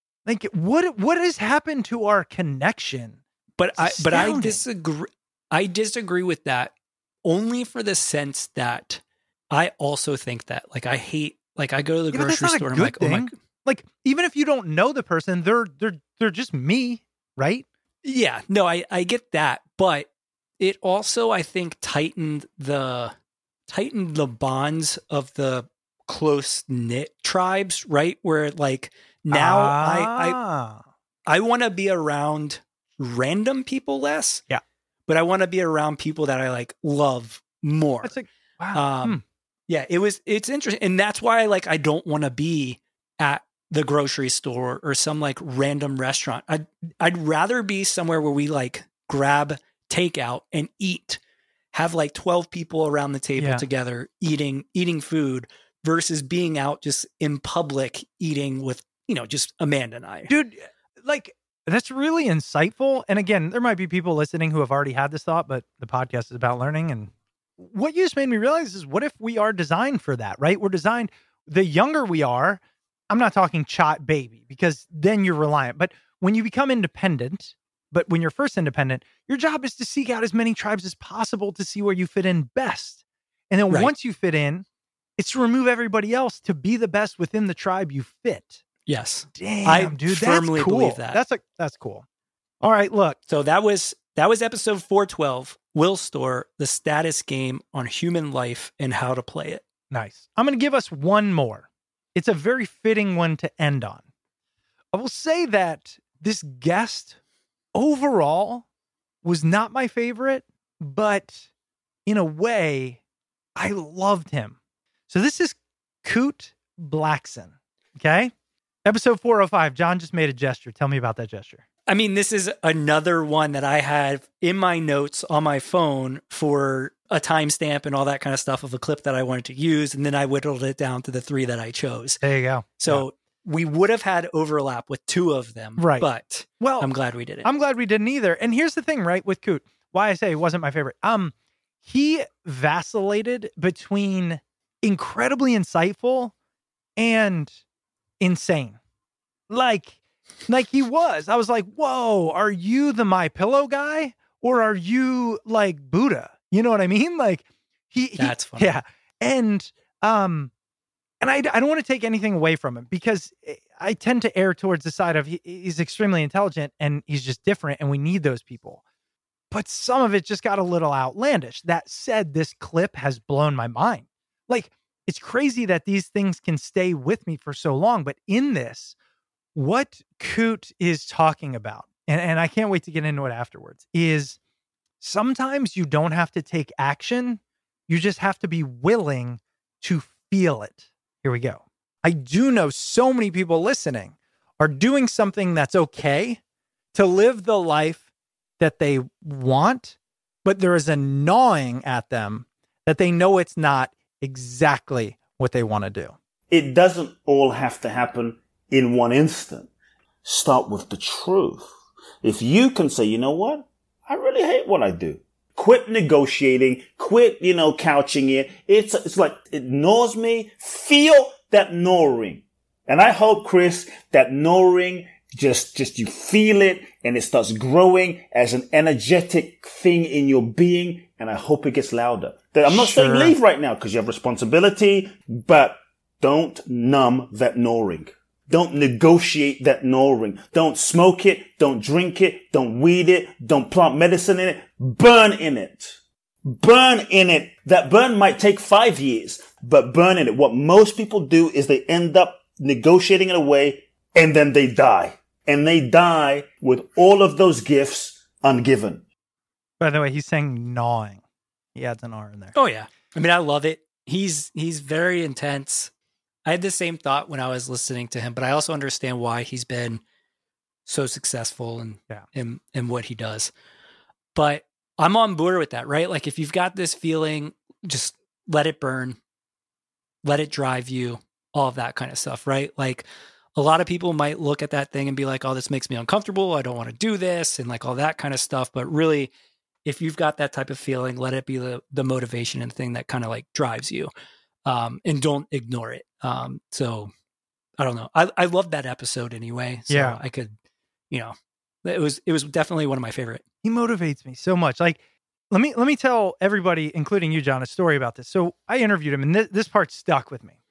has happened to our connection? But I disagree. I disagree with that only for the sense that I also think that like I hate, like I go to the grocery store and I'm like, oh my, like even if you don't know the person, they're just me, right? Yeah, no, I get that, but it also I think tightened the bonds of the close knit tribes, right? Where like now I want to be around random people less. Yeah. But I want to be around people that I like love more. That's like, wow. Yeah, it's interesting. And that's why I don't want to be at the grocery store or some like random restaurant. I'd rather be somewhere where we like grab takeout and eat, have like 12 people around the table together eating food versus being out just in public eating with, just Amanda and I. Dude, like that's really insightful. And again, there might be people listening who have already had this thought, but the podcast is about learning. And what you just made me realize is, what if we are designed for that, right? We're designed, the younger we are, I'm not talking child baby, because then you're reliant. But when you become independent, but when you're first independent, your job is to seek out as many tribes as possible to see where you fit in best. And then once you fit in, it's to remove everybody else to be the best within the tribe you fit. Yes. Damn, dude, firmly that's cool. believe that. That's cool. All right, look. So that was episode 412, Will Storr, the status game on human life and how to play it. Nice. I'm going to give us one more. It's a very fitting one to end on. I will say that this guest overall was not my favorite, but in a way, I loved him. So this is Kute Blackson. Okay. Episode 405. John just made a gesture. Tell me about that gesture. I mean, this is another one that I have in my notes on my phone for a timestamp and all that kind of stuff of a clip that I wanted to use. And then I whittled it down to the 3 that I chose. There you go. So we would have had overlap with 2 of them. Right. But I'm glad we didn't. I'm glad we didn't either. And here's the thing, right, with Coot, why I say it wasn't my favorite. He vacillated between incredibly insightful and insane. Like he was. I was like, whoa, are you the My Pillow guy? Or are you like Buddha? You know what I mean? Like That's funny. Yeah. And I don't want to take anything away from him because I tend to err towards the side of he's extremely intelligent and he's just different and we need those people. But some of it just got a little outlandish. That said, this clip has blown my mind. Like, it's crazy that these things can stay with me for so long. But in this, what Coot is talking about, and I can't wait to get into it afterwards, is sometimes you don't have to take action. You just have to be willing to feel it. Here we go. I do know so many people listening are doing something that's okay to live the life that they want, but there is a gnawing at them that they know it's not exactly what they want to do. It doesn't all have to happen in one instant. Start with the truth. If you can say, you know what? I really hate what I do. Quit negotiating. Quit, couching it. It's like, it gnaws me. Feel that gnawing. And I hope, Chris, that gnawing, just you feel it and it starts growing as an energetic thing in your being. And I hope it gets louder. I'm not saying leave right now because you have responsibility, but don't numb that gnawing. Don't negotiate that gnawing. Don't smoke it. Don't drink it. Don't weed it. Don't plant medicine in it. Burn in it. Burn in it. That burn might take 5 years, but burn in it. What most people do is they end up negotiating it away and then they die. And they die with all of those gifts ungiven. By the way, he's saying gnawing. He adds an R in there. Oh, yeah. I mean, I love it. He's very intense. I had the same thought when I was listening to him, but I also understand why he's been so successful in what he does. But I'm on board with that, right? Like if you've got this feeling, just let it burn, let it drive you, all of that kind of stuff, right? Like a lot of people might look at that thing and be like, oh, this makes me uncomfortable. I don't want to do this and like all that kind of stuff. But really, if you've got that type of feeling, let it be the motivation and thing that kind of like drives you. And don't ignore it. So I don't know. I loved that episode anyway. So I could, it was definitely one of my favorite. He motivates me so much. Like, let me tell everybody, including you, John, a story about this. So I interviewed him and this part stuck with me,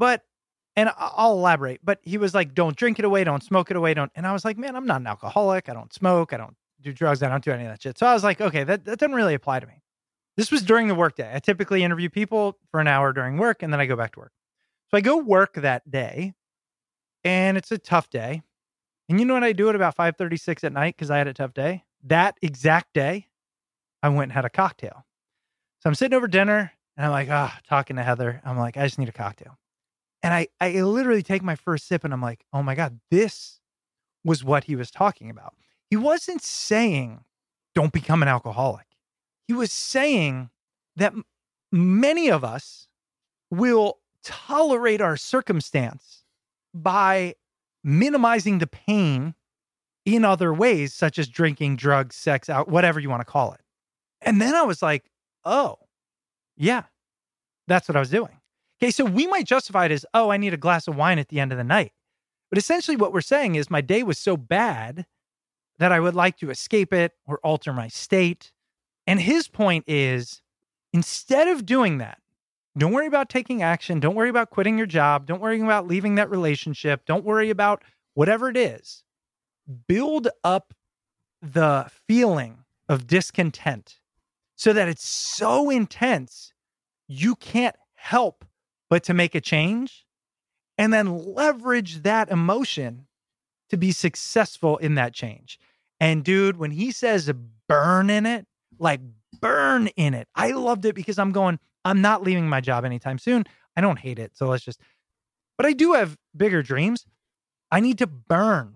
and I'll elaborate, but he was like, don't drink it away. Don't smoke it away. And I was like, man, I'm not an alcoholic. I don't smoke. I don't do drugs. I don't do any of that shit. So I was like, okay, that doesn't really apply to me. This was during the workday. I typically interview people for an hour during work, and then I go back to work. So I go work that day, and it's a tough day. And you know what I do at about 5:36 at night because I had a tough day? That exact day, I went and had a cocktail. So I'm sitting over dinner, and I'm like, talking to Heather. I'm like, I just need a cocktail. And I literally take my first sip, and I'm like, oh my God, this was what he was talking about. He wasn't saying, don't become an alcoholic. He was saying that many of us will tolerate our circumstance by minimizing the pain in other ways, such as drinking, drugs, sex, out, whatever you want to call it. And then I was like, oh, yeah, that's what I was doing. Okay, so we might justify it as, I need a glass of wine at the end of the night. But essentially what we're saying is my day was so bad that I would like to escape it or alter my state. And his point is, instead of doing that, don't worry about taking action. Don't worry about quitting your job. Don't worry about leaving that relationship. Don't worry about whatever it is. Build up the feeling of discontent so that it's so intense, you can't help but to make a change, and then leverage that emotion to be successful in that change. And dude, when he says burn in it, like burn in it. I loved it because I'm not leaving my job anytime soon. I don't hate it. So but I do have bigger dreams. I need to burn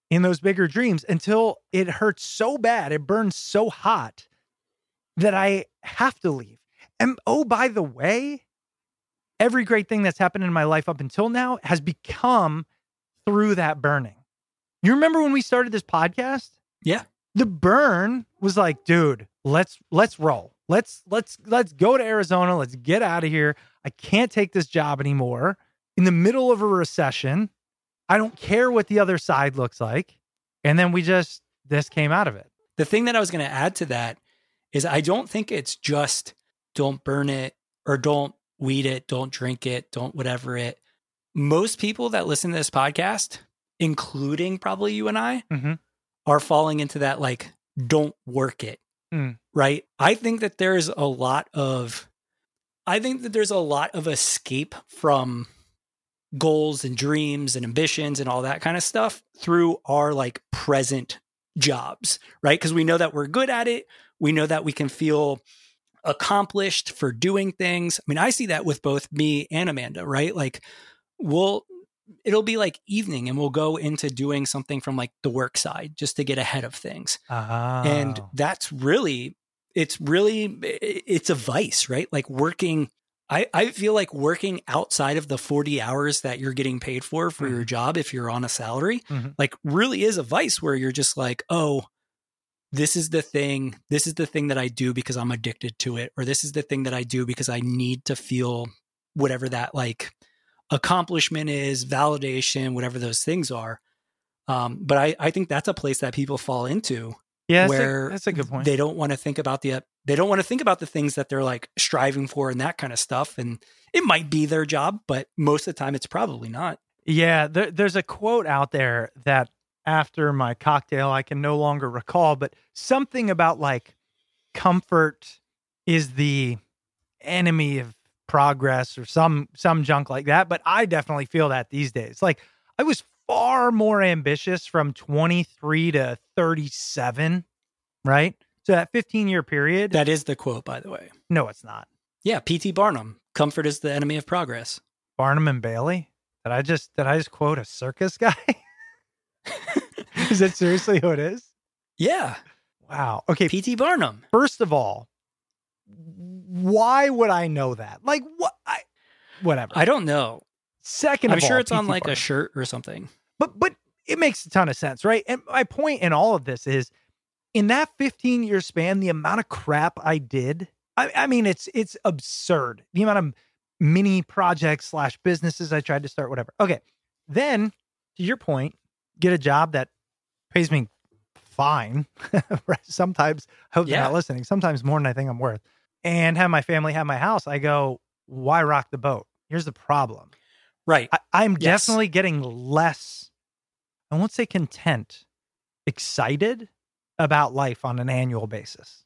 in those bigger dreams until it hurts so bad, it burns so hot that I have to leave. And oh, by the way, every great thing that's happened in my life up until now has become through that burning. You remember when we started this podcast? Yeah. The burn was like, dude, let's roll. Let's go to Arizona. Let's get out of here. I can't take this job anymore. In the middle of a recession, I don't care what the other side looks like. And then this came out of it. The thing that I was going to add to that is I don't think it's just don't burn it or don't weed it, don't drink it, don't whatever it. Most people that listen to this podcast, including probably you and I, are falling into that like, don't work it. Right? I think that there's a lot of escape from goals and dreams and ambitions and all that kind of stuff through our like present jobs, right? Because we know that we're good at it. We know that we can feel accomplished for doing things. I mean, I see that with both me and Amanda, right? Like it'll be like evening and we'll go into doing something from like the work side just to get ahead of things. And that's really, it's a vice, right? Like working, I feel like working outside of the 40 hours that you're getting paid for your job, if you're on a salary, like really is a vice where you're just like, oh, this is the thing that I do because I'm addicted to it. Or this is the thing that I do because I need to feel whatever that like accomplishment is, validation, whatever those things are. But I think that's a place that people fall into. Yeah, where that's a good point. They don't want to think about the things that they're like striving for and that kind of stuff. And it might be their job, but most of the time it's probably not. Yeah, there's a quote out there that after my cocktail I can no longer recall, but something about like comfort is the enemy of progress or some junk like that. But I definitely feel that these days. Like I was far more ambitious from 23 to 37, right? So that 15-year period. That is the quote, by the way. No, it's not. Yeah, P.T. Barnum. Comfort is the enemy of progress. Barnum and Bailey? Did I just quote a circus guy? Is that seriously who it is? Yeah. Wow. Okay. P.T. Barnum. First of all, why would I know that? Like what? Whatever. I don't know. Second of all, I'm sure it's on P.T. like Barnum. a shirt or something. But it makes a ton of sense, right? And my point in all of this is in that 15-year span, the amount of crap I did, I mean, it's absurd. The amount of mini projects / businesses I tried to start, whatever. Okay. Then to your point, get a job that pays me fine. Sometimes, I hope they're not listening, sometimes more than I think I'm worth. And have my family, have my house. I go, why rock the boat? Here's the problem. Right. I'm definitely getting less, I won't say content, excited about life on an annual basis.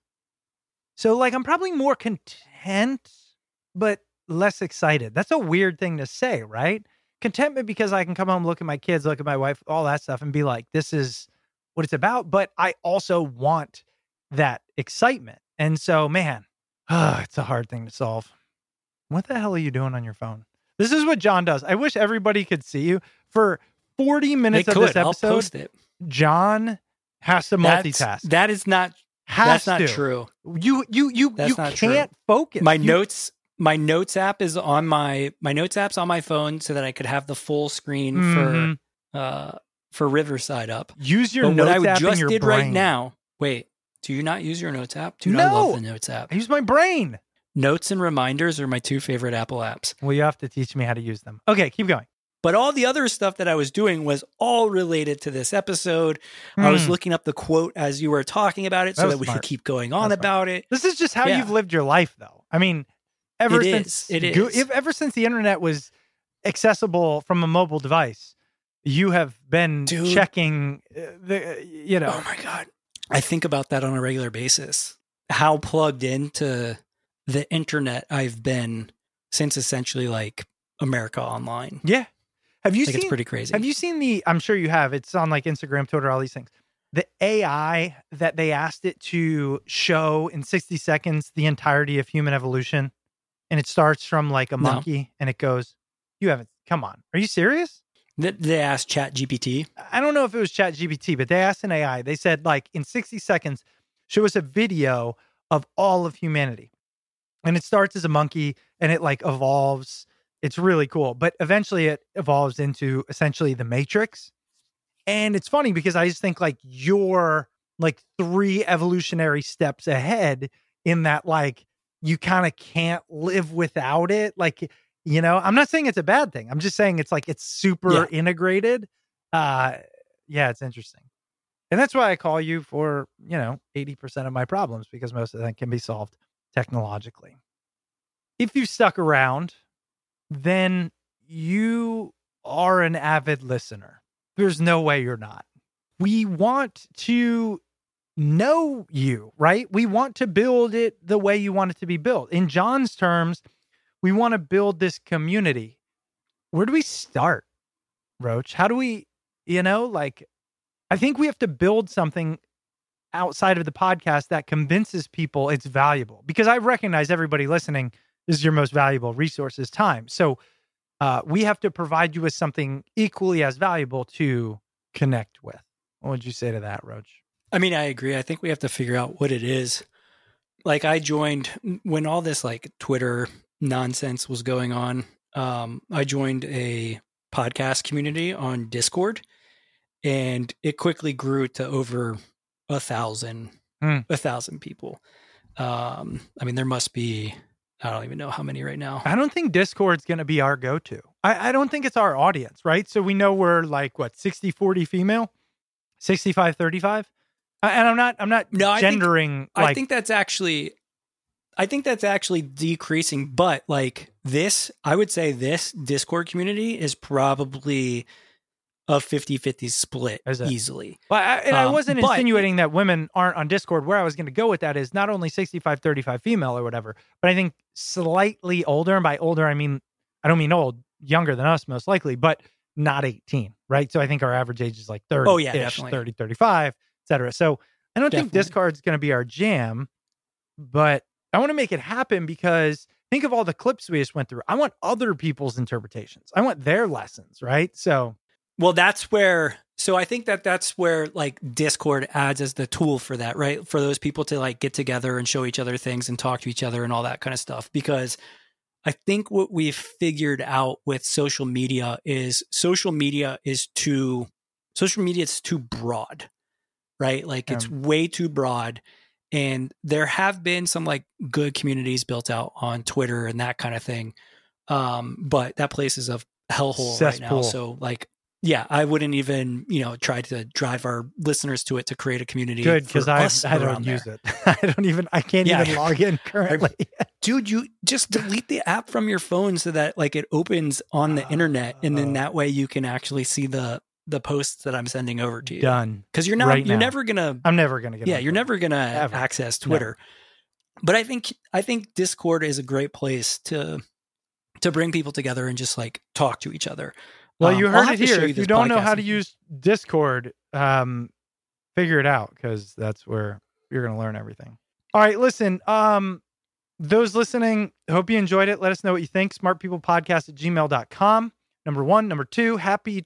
So like, I'm probably more content, but less excited. That's a weird thing to say, right? Contentment because I can come home, look at my kids, look at my wife, all that stuff and be like, this is what it's about. But I also want that excitement. And so, man, it's a hard thing to solve. What the hell are you doing on your phone? This is what John does. I wish everybody could see you. For 40 minutes of this episode, I'll post it. John has to multitask. That's not true. You can't focus. My notes app is on my notes app's on my phone so that I could have the full screen for Riverside up. Use your notes app in your brain. What I just did right now. Wait, do you not use your notes app? Dude, I love the notes app. I use my brain. Notes and reminders are my two favorite Apple apps. Well, you have to teach me how to use them. Okay, keep going. But all the other stuff that I was doing was all related to this episode. I was looking up the quote as you were talking about it so that we could keep going on about it. This is just how you've lived your life, though. I mean, ever since the internet was accessible from a mobile device, you have been checking Oh my God. I think about that on a regular basis. How plugged into the internet I've been since essentially like America Online. Yeah. Have you seen, it's pretty crazy. Have you seen I'm sure you have, it's on like Instagram, Twitter, all these things. The AI that they asked it to show in 60 seconds the entirety of human evolution. And it starts from like a monkey and it goes, come on. Are you serious? They asked ChatGPT. I don't know if it was ChatGPT, but they asked an AI. They said, like, in 60 seconds, show us a video of all of humanity. And it starts as a monkey and it like evolves. It's really cool. But eventually it evolves into essentially the Matrix. And it's funny because I just think like you're like 3 evolutionary steps ahead in that, like, you kind of can't live without it. Like, you know, I'm not saying it's a bad thing. I'm just saying it's like it's super integrated. Yeah, it's interesting. And that's why I call you for, 80% of my problems, because most of them can be solved technologically. If you stuck around, then you are an avid listener. There's no way you're not. We want to know you, right? We want to build it the way you want it to be built. In John's terms, we want to build this community. Where do we start, Roach? How do we, I think we have to build something outside of the podcast that convinces people it's valuable, because I recognize everybody listening, this is your most valuable resource is time. So we have to provide you with something equally as valuable to connect with. What would you say to that, Roach? I mean, I agree. I think we have to figure out what it is. Like, I joined when all this like Twitter nonsense was going on. I joined a podcast community on Discord, and it quickly grew to over 1,000 people. I mean, there must be, I don't even know how many right now. I don't think Discord's going to be our go-to. I don't think it's our audience, right? So we know we're like, what, 60-40 female, 65-35? And I'm not gendering. I think that's actually decreasing, but like this, I would say this Discord community is probably a 50-50 split easily. Well, I wasn't insinuating that women aren't on Discord. Where I was going to go with that is not only 65-35 female or whatever, but I think slightly older. And by older, I don't mean old, younger than us, most likely, but not 18, right? So I think our average age is like 30, 30, 35, et cetera. So I don't think Discord's going to be our jam, but I want to make it happen because think of all the clips we just went through. I want other people's interpretations. I want their lessons, right? So, well, I think that's where like Discord adds as the tool for that, right? For those people to like get together and show each other things and talk to each other and all that kind of stuff. Because I think what we've figured out with social media is too broad, right? Like it's way too broad. And there have been some like good communities built out on Twitter and that kind of thing. But that place is a hellhole right now. So like, yeah, I wouldn't even, try to drive our listeners to it to create a community. Good, because I don't use it. I can't even log in currently. Dude, you just delete the app from your phone so that like it opens on the internet, and then that way you can actually see the posts that I'm sending over to you. Done. Because I'm never gonna get. Yeah, you're never gonna access Twitter. No. But I think Discord is a great place to bring people together and just like talk to each other. Well, you heard it here. If you don't know how to use Discord, figure it out, because that's where you're going to learn everything. All right, listen, those listening, hope you enjoyed it. Let us know what you think. smartpeoplepodcast@gmail.com. Number 1. Number 2, happy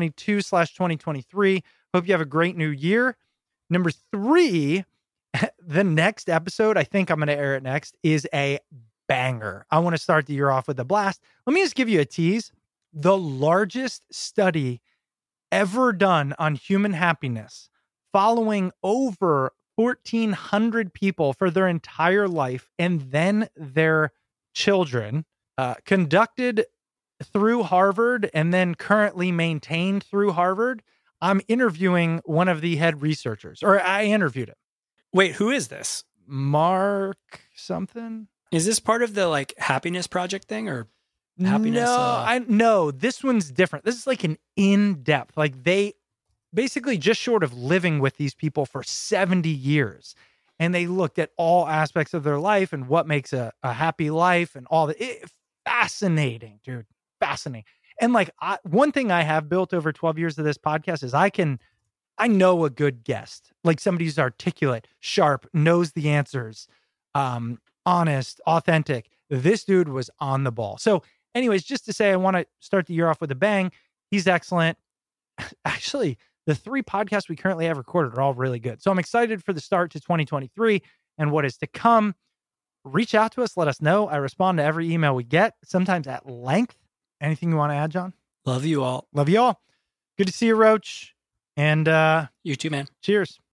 2022/2023. Hope you have a great new year. Number 3, the next episode, I think I'm going to air it next, is a banger. I want to start the year off with a blast. Let me just give you a tease. The largest study ever done on human happiness, following over 1,400 people for their entire life and then their children, conducted through Harvard and then currently maintained through Harvard. I'm interviewing one of the head researchers, or I interviewed him. Wait, who is this? Mark something? Is this part of the like happiness project thing, or happiness? No, this one's different. This is like an in-depth, like they basically just short of living with these people for 70 years. And they looked at all aspects of their life and what makes a happy life and all that. Fascinating, dude. Fascinating. And like one thing I have built over 12 years of this podcast is I know a good guest, like somebody who's articulate, sharp, knows the answers, honest, authentic. This dude was on the ball. So anyways, just to say, I want to start the year off with a bang. He's excellent. Actually, the 3 podcasts we currently have recorded are all really good. So I'm excited for the start to 2023 and what is to come. Reach out to us. Let us know. I respond to every email we get, sometimes at length. Anything you want to add, John? Love you all. Love you all. Good to see you, Roach. And you too, man. Cheers.